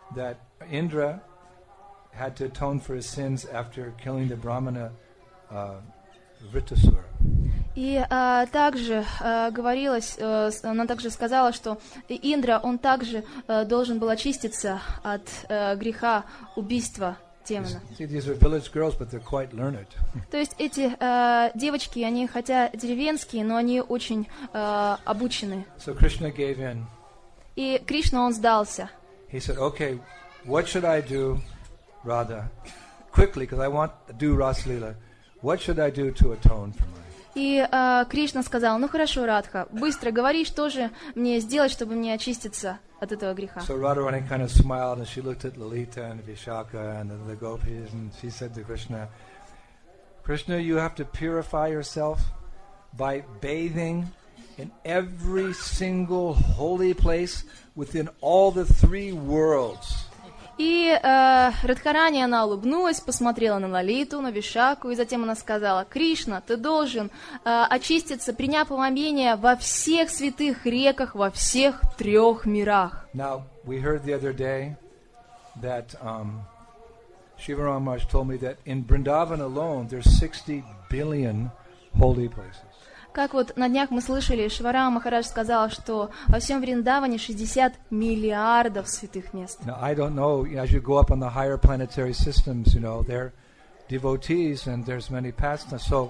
that Indra had to atone for his sins after killing the Brahmana uh, Vritasura. И а, также а, говорилось, а, она также сказала, что Индра, он также а, должен был очиститься от а, греха убийства демона. See, these are village girls, but they're quite learned. То есть эти а, девочки, они хотя деревенские, но они очень а, обученные. So Krishna gave in. И Кришна, он сдался. He said, "Okay, what should I do, Radha? Quickly, because I want to do Ras Leela. What should I do to atone for my?" И э, Кришна сказал: ну хорошо, Радха, быстро говори, что же мне сделать, чтобы мне очиститься от этого греха. So Radharani kind of smiled and she looked at Lalita and Vishaka and the, the gopis and she said to Krishna, Krishna, you have to purify yourself by bathing in every single holy place within all the three worlds. И э, Радхарани, она улыбнулась, посмотрела на Лалиту, на Вишаку, и затем она сказала: Кришна, ты должен э, очиститься, приняв омовение во всех святых реках, во всех трех мирах. Now, we heard the other day that um, Shivaram Maharaj told me that in Vrindavan alone there's sixty billion holy places. Как вот на днях мы слышали, Шиварама Махарадж сказал, что во всем Вриндаване шестьдесят миллиардов святых мест. Now, I don't know, as you go up on the higher planetary systems, you know, they're devotees and there's many pastimes, so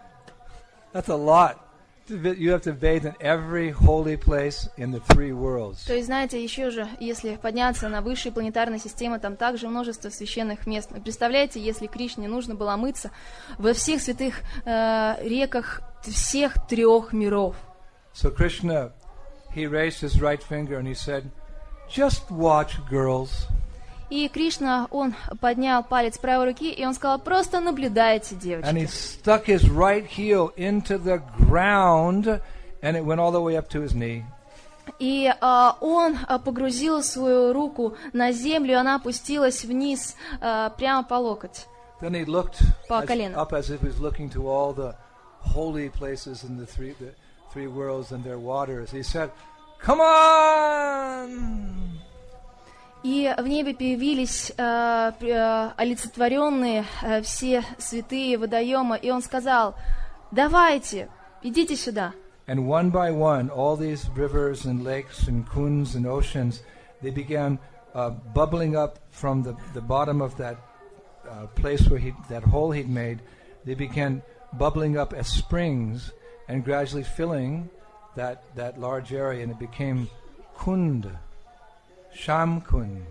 that's a lot. You have to bathe in every holy place in the three worlds. То есть, знаете, еще же, если подняться на высшие планетарные системы, там также множество священных мест. Вы представляете, если Кришне нужно было мыться во всех святых э, реках всех трех миров. So Krishna, he raised his right finger and he said, "Just watch, girls." И Кришна, он поднял палец правой руки, и он сказал: просто наблюдайте, девочки. And he stuck his right heel into the ground, and it went all the way up to his knee. И а, он а, погрузил свою руку на землю, и она опустилась вниз а, прямо по локоть. Then he looked По as, колено. up as if he was looking to all the holy places in the three, the three worlds and their waters. He said, "Come on!" И в небе появились э, э, олицетворенные э, все святые водоемы, и он сказал: давайте, идите сюда. And one by one, all these rivers and lakes and kunds and oceans, they began uh, bubbling up from the, the bottom of that uh, place where he, that hole he'd made. They began bubbling up as springs and gradually filling that, that large area, and it became kund. Shamkund.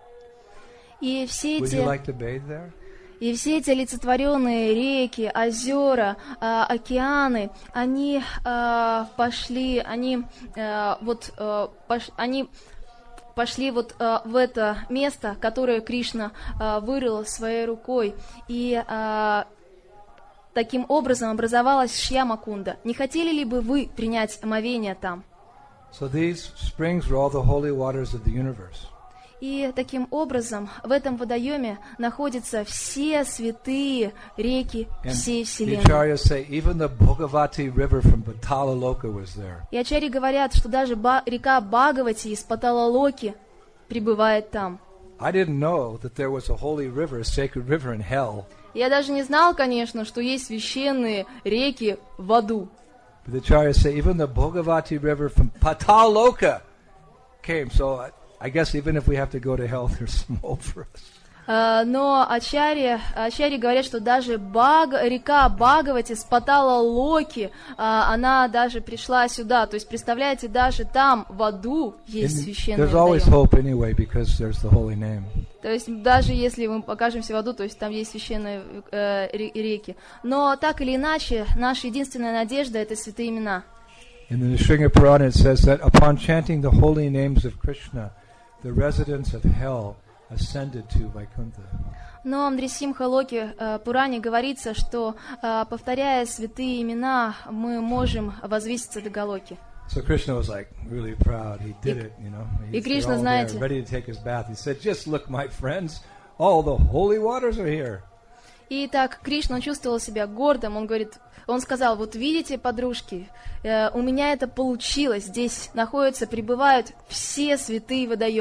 И все Would эти, you like to bathe there? и все эти олицетворенные реки, озера, э, океаны, они э, пошли, они э, вот э, пош, они пошли вот э, в это место, которое Кришна э, вырыл своей рукой, и э, таким образом образовалась Шьямакунда. Не хотели ли бы вы принять омовение там? So these springs were all the holy waters of the universe. И таким образом в этом водоеме находятся все святые реки And всей the Вселенной. acharyas say even the Bhagavati river from Patalaloka was there. И ачарьи говорят, что даже ба- река Бхагавати из Паталалоки прибывает там. I didn't know that there was a holy river, a sacred river in hell. Я даже не знал, конечно, что есть священные реки в аду. But the acharyas say even the Bhagavati river from Pataloka came. So I, I guess even if we have to go to hell, there's some hope for us. А, но ачарьи, ачарьи говорят, что даже Баг, река Бхагавати с Паталалоки, а, она даже пришла сюда. То есть, представляете, даже там, в аду, есть And священный there's always водоем. hope anyway because there's the holy name. То есть, даже если мы окажемся в аду, то есть там есть священные э, ре- реки. Но так или иначе, наша единственная надежда — это святые имена. In the Nrsimha Purana it says that upon chanting the holy names of Krishna, the residents of hell ascended to Vaikuntha. Но в Нрисимха Локи э, Пуране говорится, что, э, повторяя святые имена, мы можем возвыситься до Галоки. So Krishna was like really proud. He did it, you know. И He's Кришна, all there, знаете, ready to take his bath. He said, "Just look, my friends, all the holy waters are here." И так Кришна, он чувствовал себя гордым, он говорит, он сказал: вот видите, подружки, э, у меня это получилось, здесь находятся, прибывают все святые водоемы.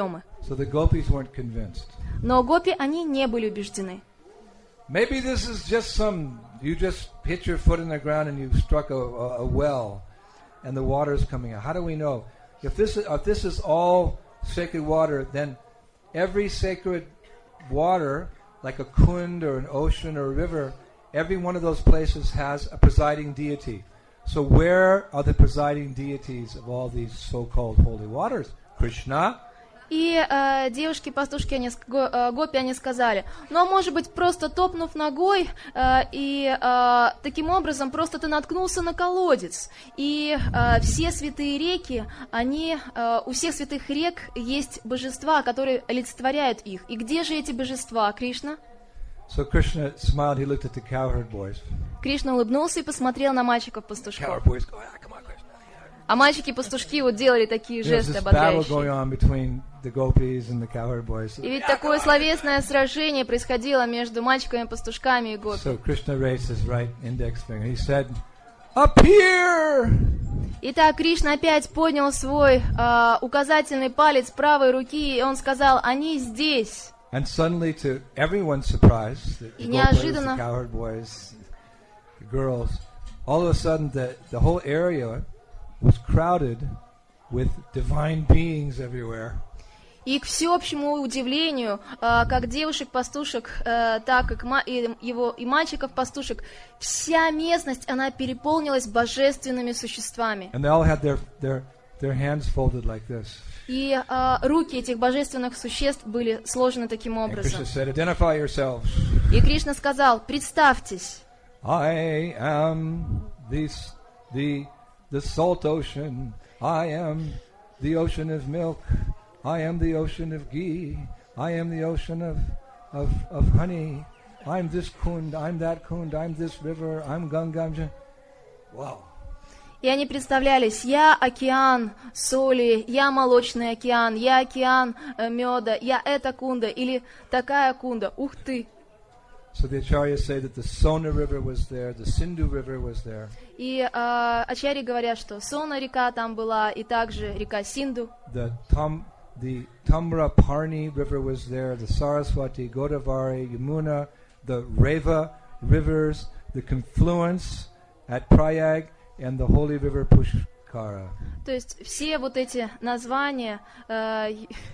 So the gopis weren't convinced. Но гопи, они не были убеждены. Maybe this is just some, you just hit your foot in the ground and you struck a, a, a well and the water is coming out. How do we know? If this is, if this is all sacred water, then every sacred water, like a kund or an ocean or a river, every one of those places has a presiding deity. So where are the presiding deities of all these so-called holy waters? Krishna. И э, девушки-пастушки, они, го, э, гопи, они сказали, ну а может быть просто топнув ногой, э, и э, таким образом просто ты наткнулся на колодец. И э, все святые реки, они, э, у всех святых рек есть божества, которые олицетворяют их. И где же эти божества, Кришна? So Krishna smiled, he looked at the cowherd boys. Кришна улыбнулся и посмотрел на мальчиков-пастушков. Cowherd boys go, ah, come on, Krishna. А мальчики-пастушки вот делали такие There's жесты this battle going ободряющие. on between the gopis and the cowherd boys. И ведь такое словесное сражение происходило между мальчиками-пастушками и гопи. So Krishna raised his right index finger. He said, "Up here!" Итак, Кришна опять поднял свой э, указательный палец правой руки, и он сказал, они здесь. And suddenly, to everyone's surprise, the, the И gopis, неожиданно- the cowherd boys, the girls, all of a sudden the, the whole area was crowded with divine beings everywhere. И к всеобщему удивлению, э, как девушек-пастушек, э, так и, ма- и его и мальчиков-пастушек, вся местность, она переполнилась божественными существами. And they all had their, their, their hands folded like this. И э, руки этих божественных существ были сложены таким And образом. Krishna said, "Identify yourselves. И Кришна сказал, представьтесь, I am the, the, the salt ocean. I am the ocean of milk. I am the ocean of ghee. I am the ocean of, of, of honey. I'm this kund. I'm that kund. I'm this river. I'm Ganga." Wow. И они представлялись, я океан соли, я молочный океан, я океан э, меда, я эта кунда или такая кунда. Ух ты! So the acharyas say that the Sona river was there, the Sindhu river was there, И э, ачарьи говорят, что Сона река там была, и также река Синду, the Tam, the Tamraparni river was there, the Saraswati, Godavari, Yamuna, the Reva rivers, the confluence at Prayag, and the holy river Pushkara. то есть все вот эти названия, э,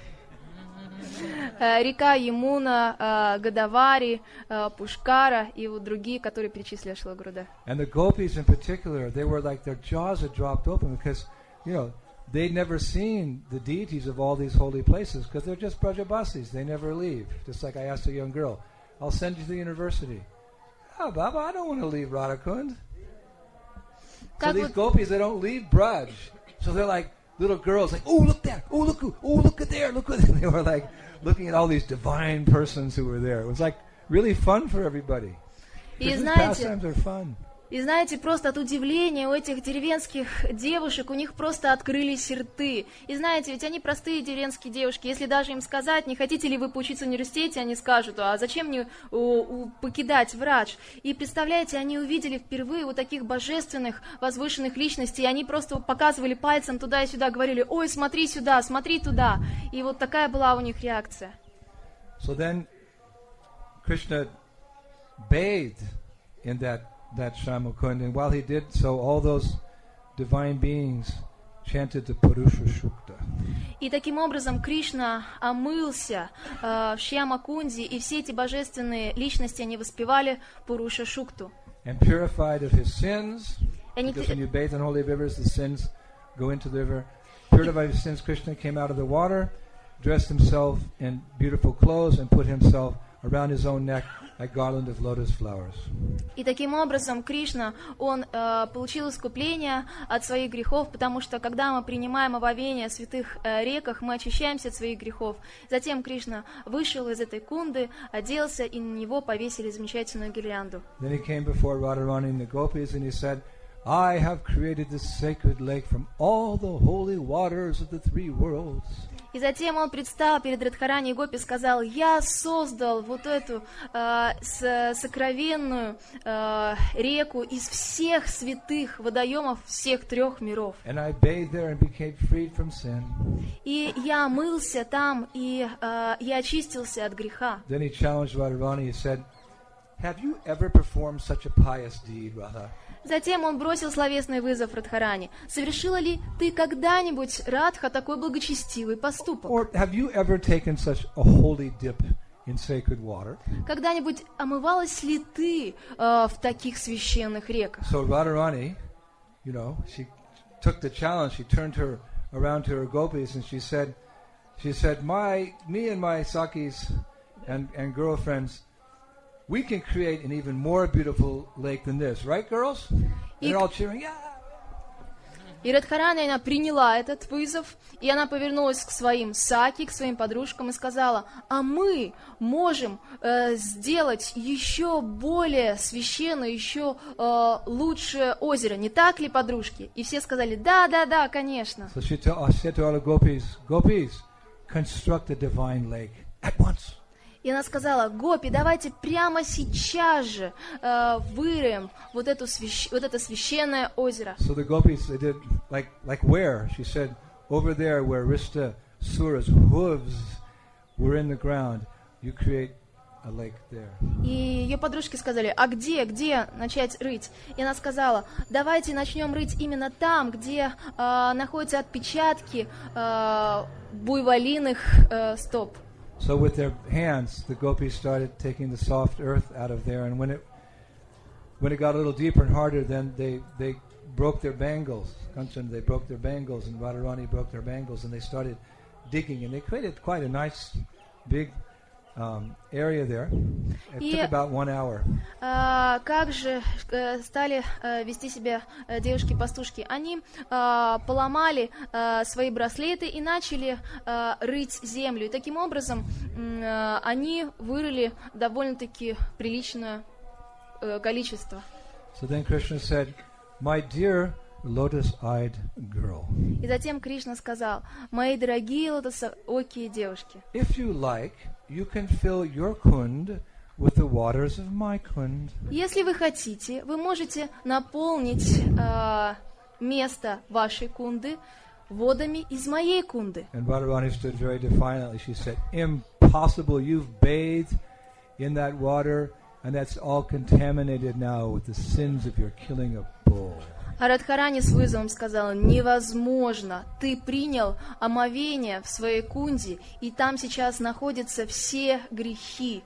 э, река Ямуна, э, Гадавари, э, Пушкара и вот другие, которые перечислили Шрила Гурудев. And the gopis in particular, they were like their jaws had dropped open because, you know, they'd never seen the deities of all these holy places because they're just Brajabasis. They never leave. Just like I asked a young girl, I'll send you to the university. Oh, Baba, I don't want to leave Radhakund. So Как these вот- gopis, they don't leave Braj. So they're like little girls, like, oh, look there, oh, look, who- oh, look at there, look at there. They were like looking at all these divine persons who were there. It was like really fun for everybody. И Krishna's знаете, pastimes are fun. И знаете, просто от удивления у этих деревенских девушек, у них просто открылись рты. И знаете, ведь они простые деревенские девушки. Если даже им сказать, не хотите ли вы поучиться в университете, они скажут, а зачем мне у, у, покидать врач? И представляете, они увидели впервые вот таких божественных, возвышенных личностей, и они просто показывали пальцем туда и сюда, говорили, ой, смотри сюда, смотри туда. И вот такая была у них реакция. So then Krishna bathed in that that Shamakund, and while he did so, all those divine beings chanted the Purusha Shukta. И таким образом Кришна омылся э, в Шьямакунде, и все эти божественные личности, они воспевали Пуруша Шукту. And purified of his sins, И они, because when you bathe in holy rivers, the sins go into the river. Purified of his sins, Krishna came out of the water, dressed himself in beautiful clothes, and put himself around his own neck a garland of lotus flowers. и таким образом Кришна, он э, получил искупление от своих грехов, потому что когда мы принимаем омовение в святых э, реках, мы очищаемся от своих грехов. Затем Кришна вышел из этой кунды, оделся, и на него повесили замечательную гирлянду. Then he came before Radharani and the gopis, and he said, I have created this sacred lake from all the holy waters of the three worlds. И затем он предстал перед Радхарани и Гопи и сказал: «Я создал вот эту э, с, сокровенную э, реку из всех святых водоемов всех трех миров. And I bathed there and became freed from sin. И я мылся там, и э, я очистился от греха». Then he challenged Radharani. He said, "Have you ever performed such a pious deed, Radha?" Затем он бросил словесный вызов Радхарани. «Совершила ли ты когда-нибудь, Радха, такой благочестивый поступок? Or have you ever taken such a holy dip in sacred water?" Когда-нибудь омывалась ли ты э, в таких священных реках?» So Radharani, you know, she took the challenge. She turned her around to her gopis and she said, she said, "My, me and my sakis and and girlfriends, we can create an even more beautiful lake than this, right, girls?" They're all cheering, "Yeah!" И Радхарани, она приняла этот вызов, и она повернулась к своим саки, к своим подружкам и сказала: «А мы можем э, сделать еще более священное, еще э, лучшее озеро, не так ли, подружки?» И все сказали: «Да, да, да, конечно». So she to- said to all the gopis, "Gopis, construct a divine lake at once." И она сказала: «Гопи, давайте прямо сейчас же э, выроем вот, эту свящ... вот это священное озеро». So the gopis, they did, like, like where? She said, "Over there where Rishta Sura's hooves were in the ground, you create a lake there." И ее подружки сказали: «А где, где начать рыть?» И она сказала: «Давайте начнем рыть именно там, где э, находятся отпечатки э, буйволиных э, стоп». So with their hands, the gopis started taking the soft earth out of there, and when it when it got a little deeper and harder, then they they broke their bangles. Kanchan, they broke their bangles, and Radharani broke their bangles, and they started digging, and they created quite a nice big um, area there. It И, took about one hour. а, как же э, стали э, вести себя э, девушки-пастушки? Они э, поломали э, свои браслеты и начали э, рыть землю. И таким образом э, они вырыли довольно-таки приличное э, количество. So then Krishna said, "My dear lotus-eyed girl, И затем Кришна сказал: «Мои дорогие лотосоокие девушки, if you like, you can fill your kund with the waters of my kund." если вы хотите, вы можете наполнить э, место вашей кунды водами из моей кунды». And Radharani stood very defiantly. She said, "Impossible! You've bathed in that water, and that's all contaminated now with the sins of your killing a bull." А Радхарани с вызовом сказала: «Невозможно! Ты принял омовение в своей кунде, и там сейчас находятся все грехи.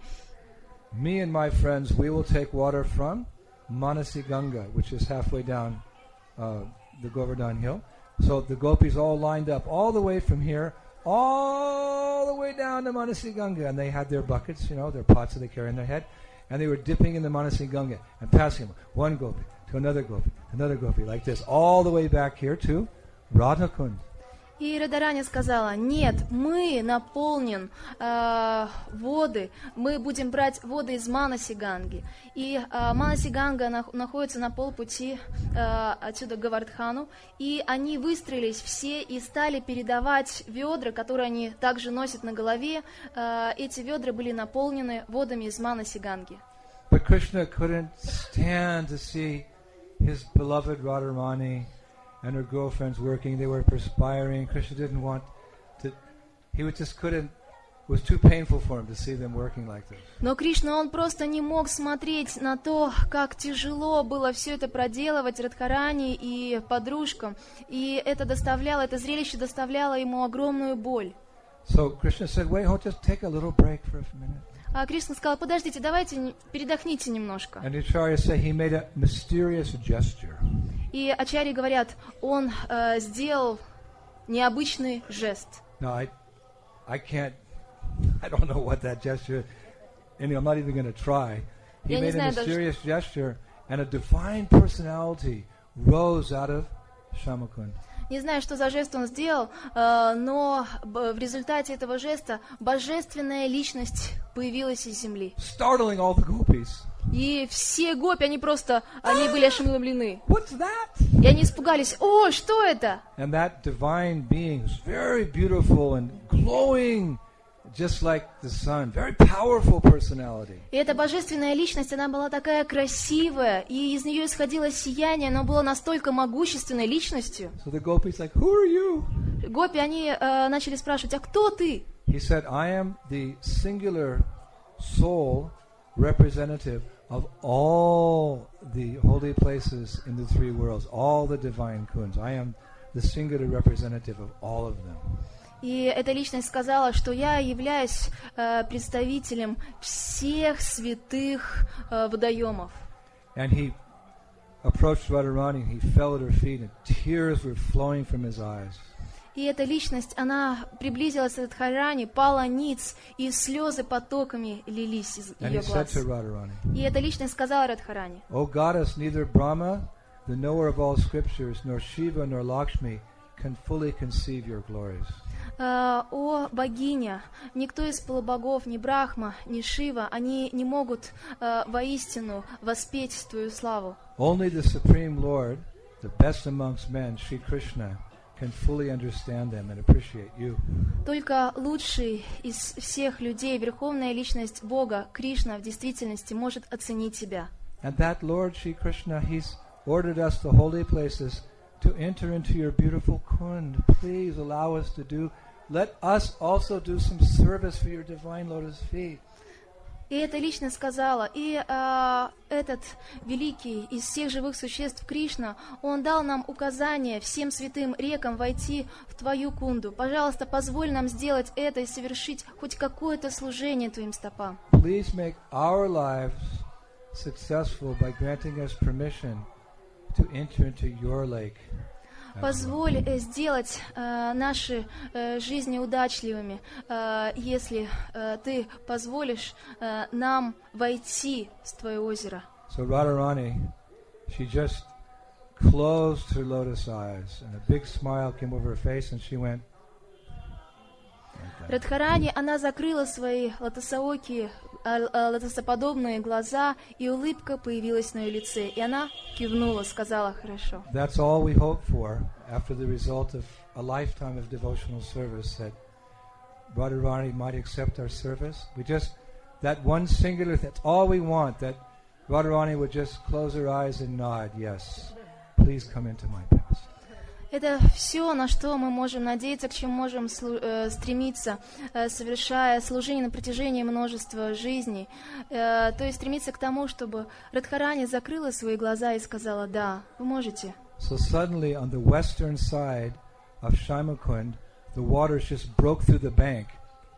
Me and my friends, we will take water from Manasi Ganga, which is halfway down uh, the Govardhan hill. So the gopis all lined up all the way from here, all the way down to Manasi Ganga, and they had their buckets, you know, their pots that they carry in their head, and they were dipping in the Manasi Ganga and passing them, one gopi to another gopi, another gopi, like this, all the way back here to Radhakund. И Радхарани сказала: «Нет, мы наполним э, воды, мы будем брать воды из Манаси Ганги». И э, Манаси Ганга на, находится на полпути э, отсюда к Гавардхану, и они выстроились все и стали передавать ведра, которые они также носят на голове. Э, эти ведра были наполнены водами из Манаси Ганги. But Krishna couldn't stand to see his beloved Radharani and her girlfriends working. They were perspiring. Krishna didn't want to, he would just couldn't, it was too painful for him to see them working like this. Но Кришна, он просто не мог смотреть на то, как тяжело было все это проделывать Радхарани и подружкам. И это доставляло, это зрелище доставляло ему огромную боль. So Krishna said, "Wait, hold, just take a little break for a minute." А Кришна сказал: «Подождите, давайте передохните немножко». And the acharyas say he made a mysterious gesture. И ачарьи говорят, он э, сделал необычный жест. Now I, I can't, I don't know what that gesture. Anyway, I'm not even going to try. He Я не made a знаю даже, mysterious gesture, and a divine personality rose out of Shamakund. Не знаю, что за жест он сделал, э, но б- в результате этого жеста божественная личность появилась из земли. startling all the gopis. И все гопи, они просто, они были ошеломлены. What's that? И они испугались, о, что это? And that divine being is very beautiful and glowing, just like the sun. Very powerful personality. И эта божественная личность, она была такая красивая, и из нее исходило сияние, но была настолько могущественной личностью. So the gopis like, who are you? Гопи, они э, начали спрашивать, а кто ты? He said, I am the singular soul representative of all the holy places in the three worlds, all the divine kunds. I am the singular representative of all of them. И эта личность сказала, что я являюсь э, представителем всех святых э, водоемов. And he approached Radharani, he fell at her feet, and tears were flowing from his eyes. И эта личность, она приблизилась к Радхарани, пала ниц, и слезы потоками лились из And ее he said глаз. to Radharani, И эта личность сказала Радхарани, O goddess, neither Brahma, the knower of all scriptures, nor Shiva, nor Lakshmi can fully conceive your glories. «Э, «О богиня, никто из полубогов, ни Брахма, ни Шива, они не могут э, воистину воспеть твою славу. Only the Supreme Lord, the best amongst men, Sri Krishna, can fully understand them and appreciate you. Только лучший из всех людей, верховная личность Бога, Кришна, в действительности может оценить тебя». And that Lord Sri Krishna, He's ordered us to holy places to enter into your beautiful kund. Please allow us to do, let us also do some service for your divine lotus feet. И эта личность сказала, и э, этот великий из всех живых существ Кришна, он дал нам указание всем святым рекам войти в твою кунду. Пожалуйста, позволь нам сделать это и совершить хоть какое-то служение твоим стопам. Please make our lives successful by granting us permission to enter into your lake. Позволь э, сделать э, наши э, жизни удачливыми, э, если э, ты позволишь э, нам войти в твое озеро. So Radharani, she just closed her lotus eyes, and a big smile came over her face, and she went. Like that. Радхарани, она закрыла свои лотосоокие, э, э, лотосоподобные глаза, и улыбка появилась на ее лице, и она кивнула, сказала «хорошо». That's all we hope for after the result of a lifetime of devotional service, that Radharani might accept our service. We just, that one singular, that's all we want, that Radharani would just close her eyes and nod, yes, please come into my past. Это все, на что мы можем надеяться, к чему можем слу- э, стремиться, э, совершая служение на протяжении множества жизней. Э, то есть стремиться к тому, чтобы Радхарани закрыла свои глаза и сказала «да, вы можете». So suddenly on the western side of Shaimakund, the waters just broke through the bank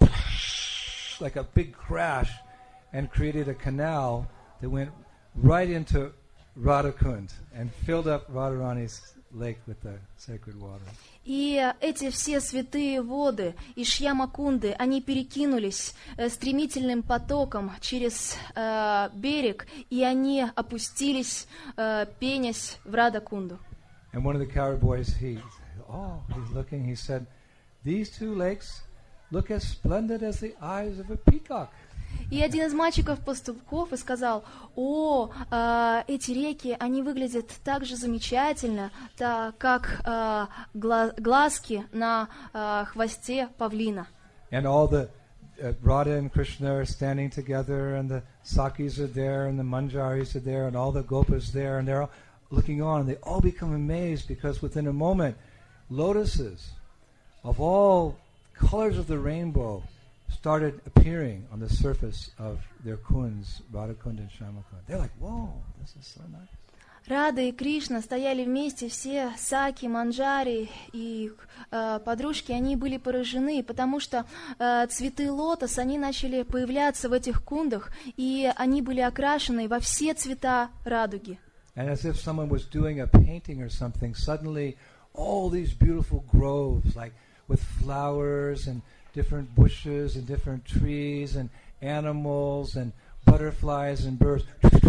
like a big crash and created a canal that went right into Radhakund and filled up Radharani's lake with the sacred water. И эти все святые воды из Шьямакунды, они перекинулись э, стремительным потоком через э, берег, и они опустились, э, пенясь в Радакунду. And one of the coward boys, he, oh, he's looking, he said, these two lakes look as splendid as the eyes of a peacock. И один из мальчиков-пастухов и сказал: «О, э, эти реки, они выглядят так же замечательно, так, как э, гла- глазки на э, хвосте павлина». And all the uh, Radha and Krishna are standing together, and the Sakis are there, and the Manjaris are there, and all the Gopas there, and they're all looking on. They all become amazed because within a moment, lotuses of all colors of the rainbow started appearing on the surface of their kunds, Radhakund and Shyamakund. They're like, whoa, this is so nice. Рада и Кришна стояли вместе, все Саки, Манджари и их э, подружки, они были поражены, потому что э, цветы лотос, они начали появляться в этих кундах, и они были окрашены во все цвета радуги. And as if someone was doing a painting or something, suddenly all these beautiful groves, like with flowers and different bushes and different trees and animals and butterflies and birds,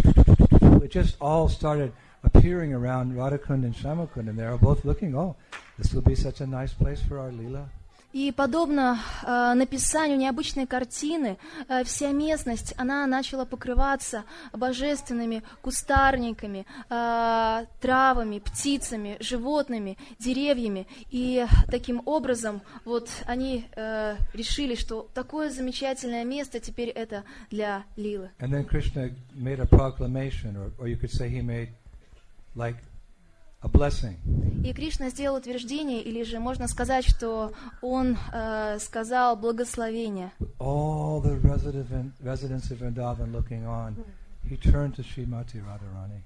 it just all started appearing around Radhakund and Shyamakund, and they were both looking, oh, This will be such a nice place for our Leela. И подобно э, написанию необычной картины, э, вся местность, она начала покрываться божественными кустарниками, э, травами, птицами, животными, деревьями. И таким образом вот они э, решили, что такое замечательное место теперь это для Лилы. And then Krishna made a proclamation, or, or you could say he made like a blessing. И Кришна сделал утверждение, или же можно сказать, что он э, сказал благословение. All the resident, residents of Vrindavan looking on, he turned to Srimati Radharani.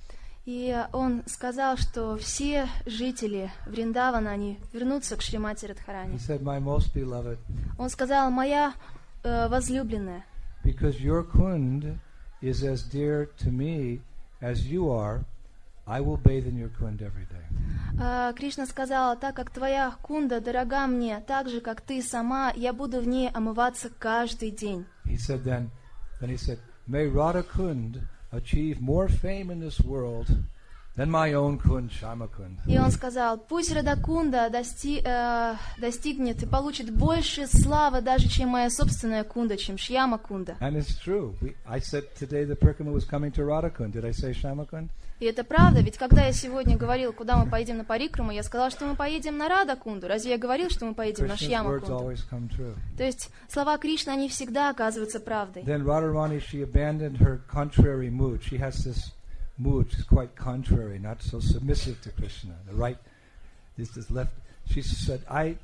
И он сказал, что все жители Вриндавана, они вернутся к Шримати Радхарани. He said, "My most beloved." Он сказал: моя э, возлюбленная, Because your kund is as dear to me as you are, I will bathe in your kund every day. Uh, Кришна сказала: так как твоя кунда дорога мне, так же, как ты сама, я буду в ней омываться каждый день. He said then, then he said, "May Radha Kund achieve more fame in this world than my own kund, Shama Kund." И он сказал: пусть Радакунда дости, э, достигнет и получит больше славы даже, чем моя собственная кунда, чем Шьяма Кунда. And it's true. We, I said today the Parikramma was coming to Radha Kund. Did I say Shama Kund? И это правда, ведь когда я сегодня говорил, куда мы поедем на Парикраму, я сказал, что мы поедем на Рада Кунду. Разве я говорил, что мы поедем на Krishna's Шьяма words Кунду? always come true. То есть слова Кришны, они всегда оказываются правдой. Then Radharani, she abandoned her contrary mood. She has this mood, she's quite contrary, not so submissive to Krishna. The right is this left. She said, I,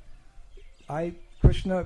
I, Krishna,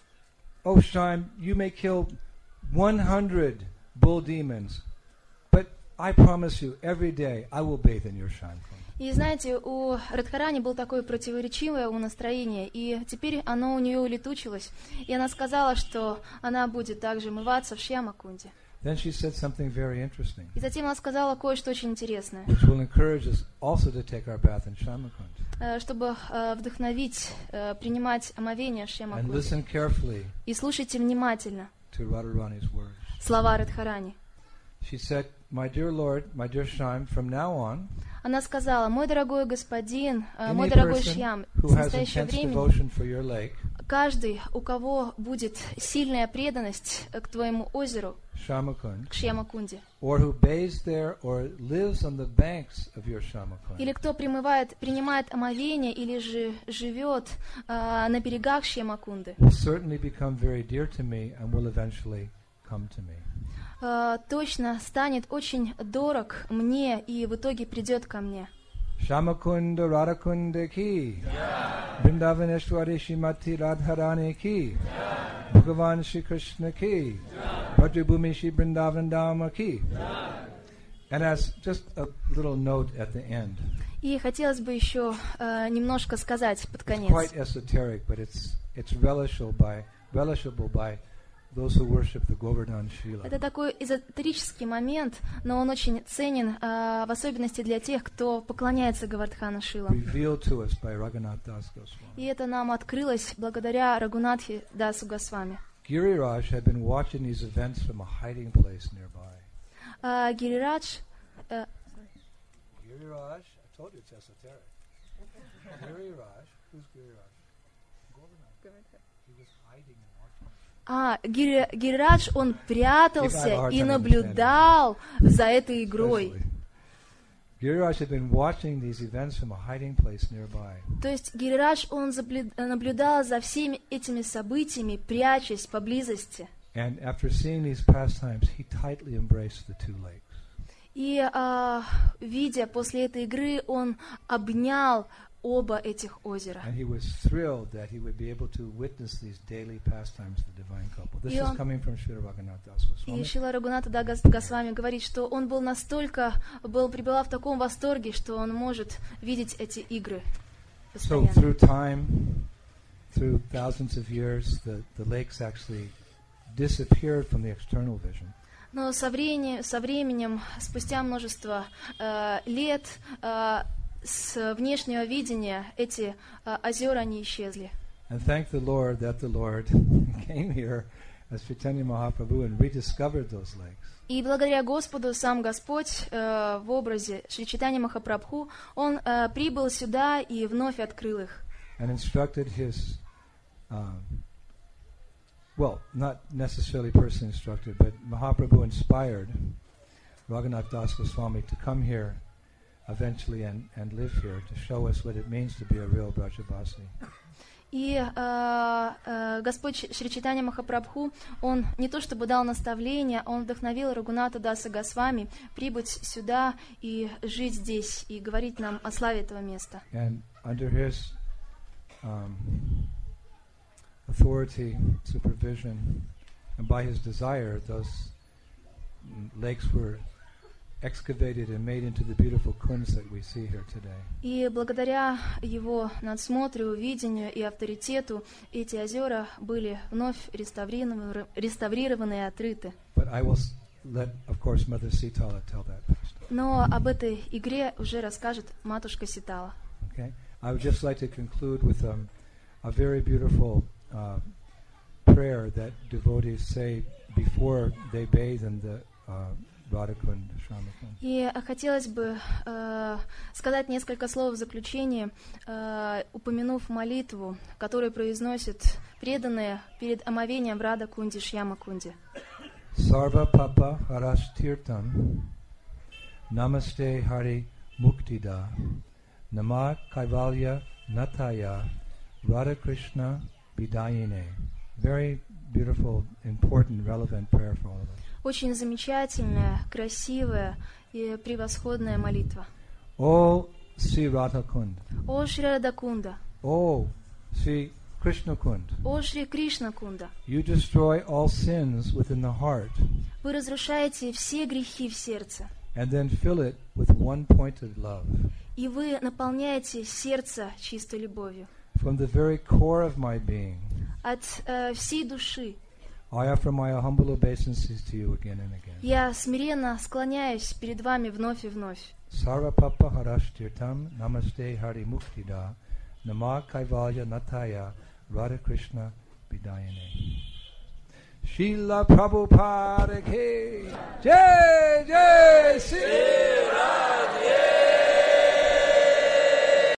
oh Shyam, you may kill one hundred bull demons, but I promise you, every day I will bathe in your Shyam Kund. И знаете, у Радхарани было такое противоречивое настроение, и теперь оно у нее улетучилось. И она сказала, что она будет также мываться в Шьяма-кунде. Then she said something very interesting, И затем она сказала кое-что очень интересное, which will encourage us also to take our bath in Shama Kund. чтобы э, вдохновить, э, принимать омовение в And Шьяма-кунде. listen carefully И слушайте внимательно to Radharani's words. слова Радхарани. She said, "My dear Lord, my dear Shyam, from now on, Она сказала: мой дорогой господин, э, мой any дорогой person Шьям, who с has настоящего intense времени devotion for your lake, каждый, у кого будет сильная преданность к твоему озеру, Shama Kund, к Шьяма-кунде, or who bathes there or lives on the banks of your Shama или Kund, кто примывает, принимает омовение, или же живет э, на берегах Шьяма-кунды, will certainly become very dear to me and will eventually come to me." э, точно станет очень дорог мне и в итоге придет ко мне. Shama Kunda Radha Kunda ki, Vrindavaneshwari Shrimati Radharani ki, Bhagavan Shri Krishna ki, Bhadrabhumi Shri Vrindavan Dhamma ki. And as just a little note at the end, И хотелось бы еще э, немножко сказать под it's конец. quite esoteric, but it's it's relishable by relishable by those who worship the Govardhan Shila. Это такой эзотерический момент, но он очень ценен, э, в особенности для тех, кто поклоняется Говардхана Шилам. Revealed to us by Raghunath Das Goswami. И это нам открылось благодаря Рагунатхе Дасу Госвами. Giriraj had been watching these events from a hiding place nearby. А, Гирирадж, э, Giriraj, I told you it's esoteric. Giriraj, who's Giriraj? Govardhan. He was hiding and watching. а, Гири, Гирирадж, он прятался If I have a hard и time наблюдал за этой игрой. Especially. Giriraj had been watching these events from a hiding place nearby. То есть Гирирадж, он заблю- наблюдал за всеми этими событиями, прячась поблизости. And after seeing these pastimes, he tightly embraced the two lakes. И, а, видя после этой игры, он обнял оба этих озера. And he was thrilled that he would be able to witness these daily pastimes of the divine couple. This И is он- coming from Srila Raghunath Das И Goswami. Шрила Рагунатха Дас Госвами говорит, что он был настолько, был, пребывал в таком восторге, что он может видеть эти игры So постоянно. through time, through thousands of years, the, the lakes actually disappeared from the external vision. Но со, времени, со временем, спустя множество э, лет, э, с внешнего видения эти э, озера, они исчезли. And thank the Lord that the Lord came here as Chaitanya Mahaprabhu and rediscovered those lakes. И благодаря Господу сам Господь э, в образе Шри Чайтаньи Махапрабху, Он э, прибыл сюда и вновь открыл их. And instructed his, um, well, not necessarily person instructed, but Mahaprabhu inspired Raghunath Das Goswami to come here eventually and, and live here to show us what it means to be a real Brajavasi. И э, э, Господь Шри Чайтанья Махапрабху, Он не то чтобы дал наставление, Он вдохновил Рагуната Даса Госвами прибыть сюда и жить здесь, и говорить нам о славе этого места. And under his um, authority, supervision, and by his desire, those lakes were excavated and made into the beautiful kunds that we see here today. И благодаря его надсмотру, видению и авторитету эти озера были вновь реставрированы, реставрированы и открыты. But I will let, of course, Mother Sitala tell that first. Но об этой игре уже расскажет матушка Ситала. Okay, I would just like to conclude with um, a very beautiful uh, prayer that devotees say before they bathe in the uh, Radhakund, Shramakund. И хотелось бы э, сказать несколько слов в заключение, э, упомянув молитву, которую произносят преданные перед омовением в Радхакунде, Шьямакунде. Sarva Papa Harashtirtam Namaste Hari Muktida Nama Kaivalya Nataya Radha Krishna Bidayine. Very beautiful, important, relevant prayer for all of us. Очень замечательная, красивая и превосходная молитва. О Сри Радхакунд. О Шри Радхакунда. О Сри Krishnakund. О Шри Кришнакунда. You destroy all sins within the heart. Вы разрушаете все грехи в сердце. And then fill it with one-pointed love. И вы наполняете сердце чистой любовью. From the very core of my being, От э, всей души I offer my humble obeisances to you again and again. я смиренно склоняюсь перед вами вновь и вновь. Sarva Papa Harashtirtam Namaste Hari Muktida Nama Kaivalya Nataya Radha Krishna Bidayane. Srila Prabhupada Ki Jai!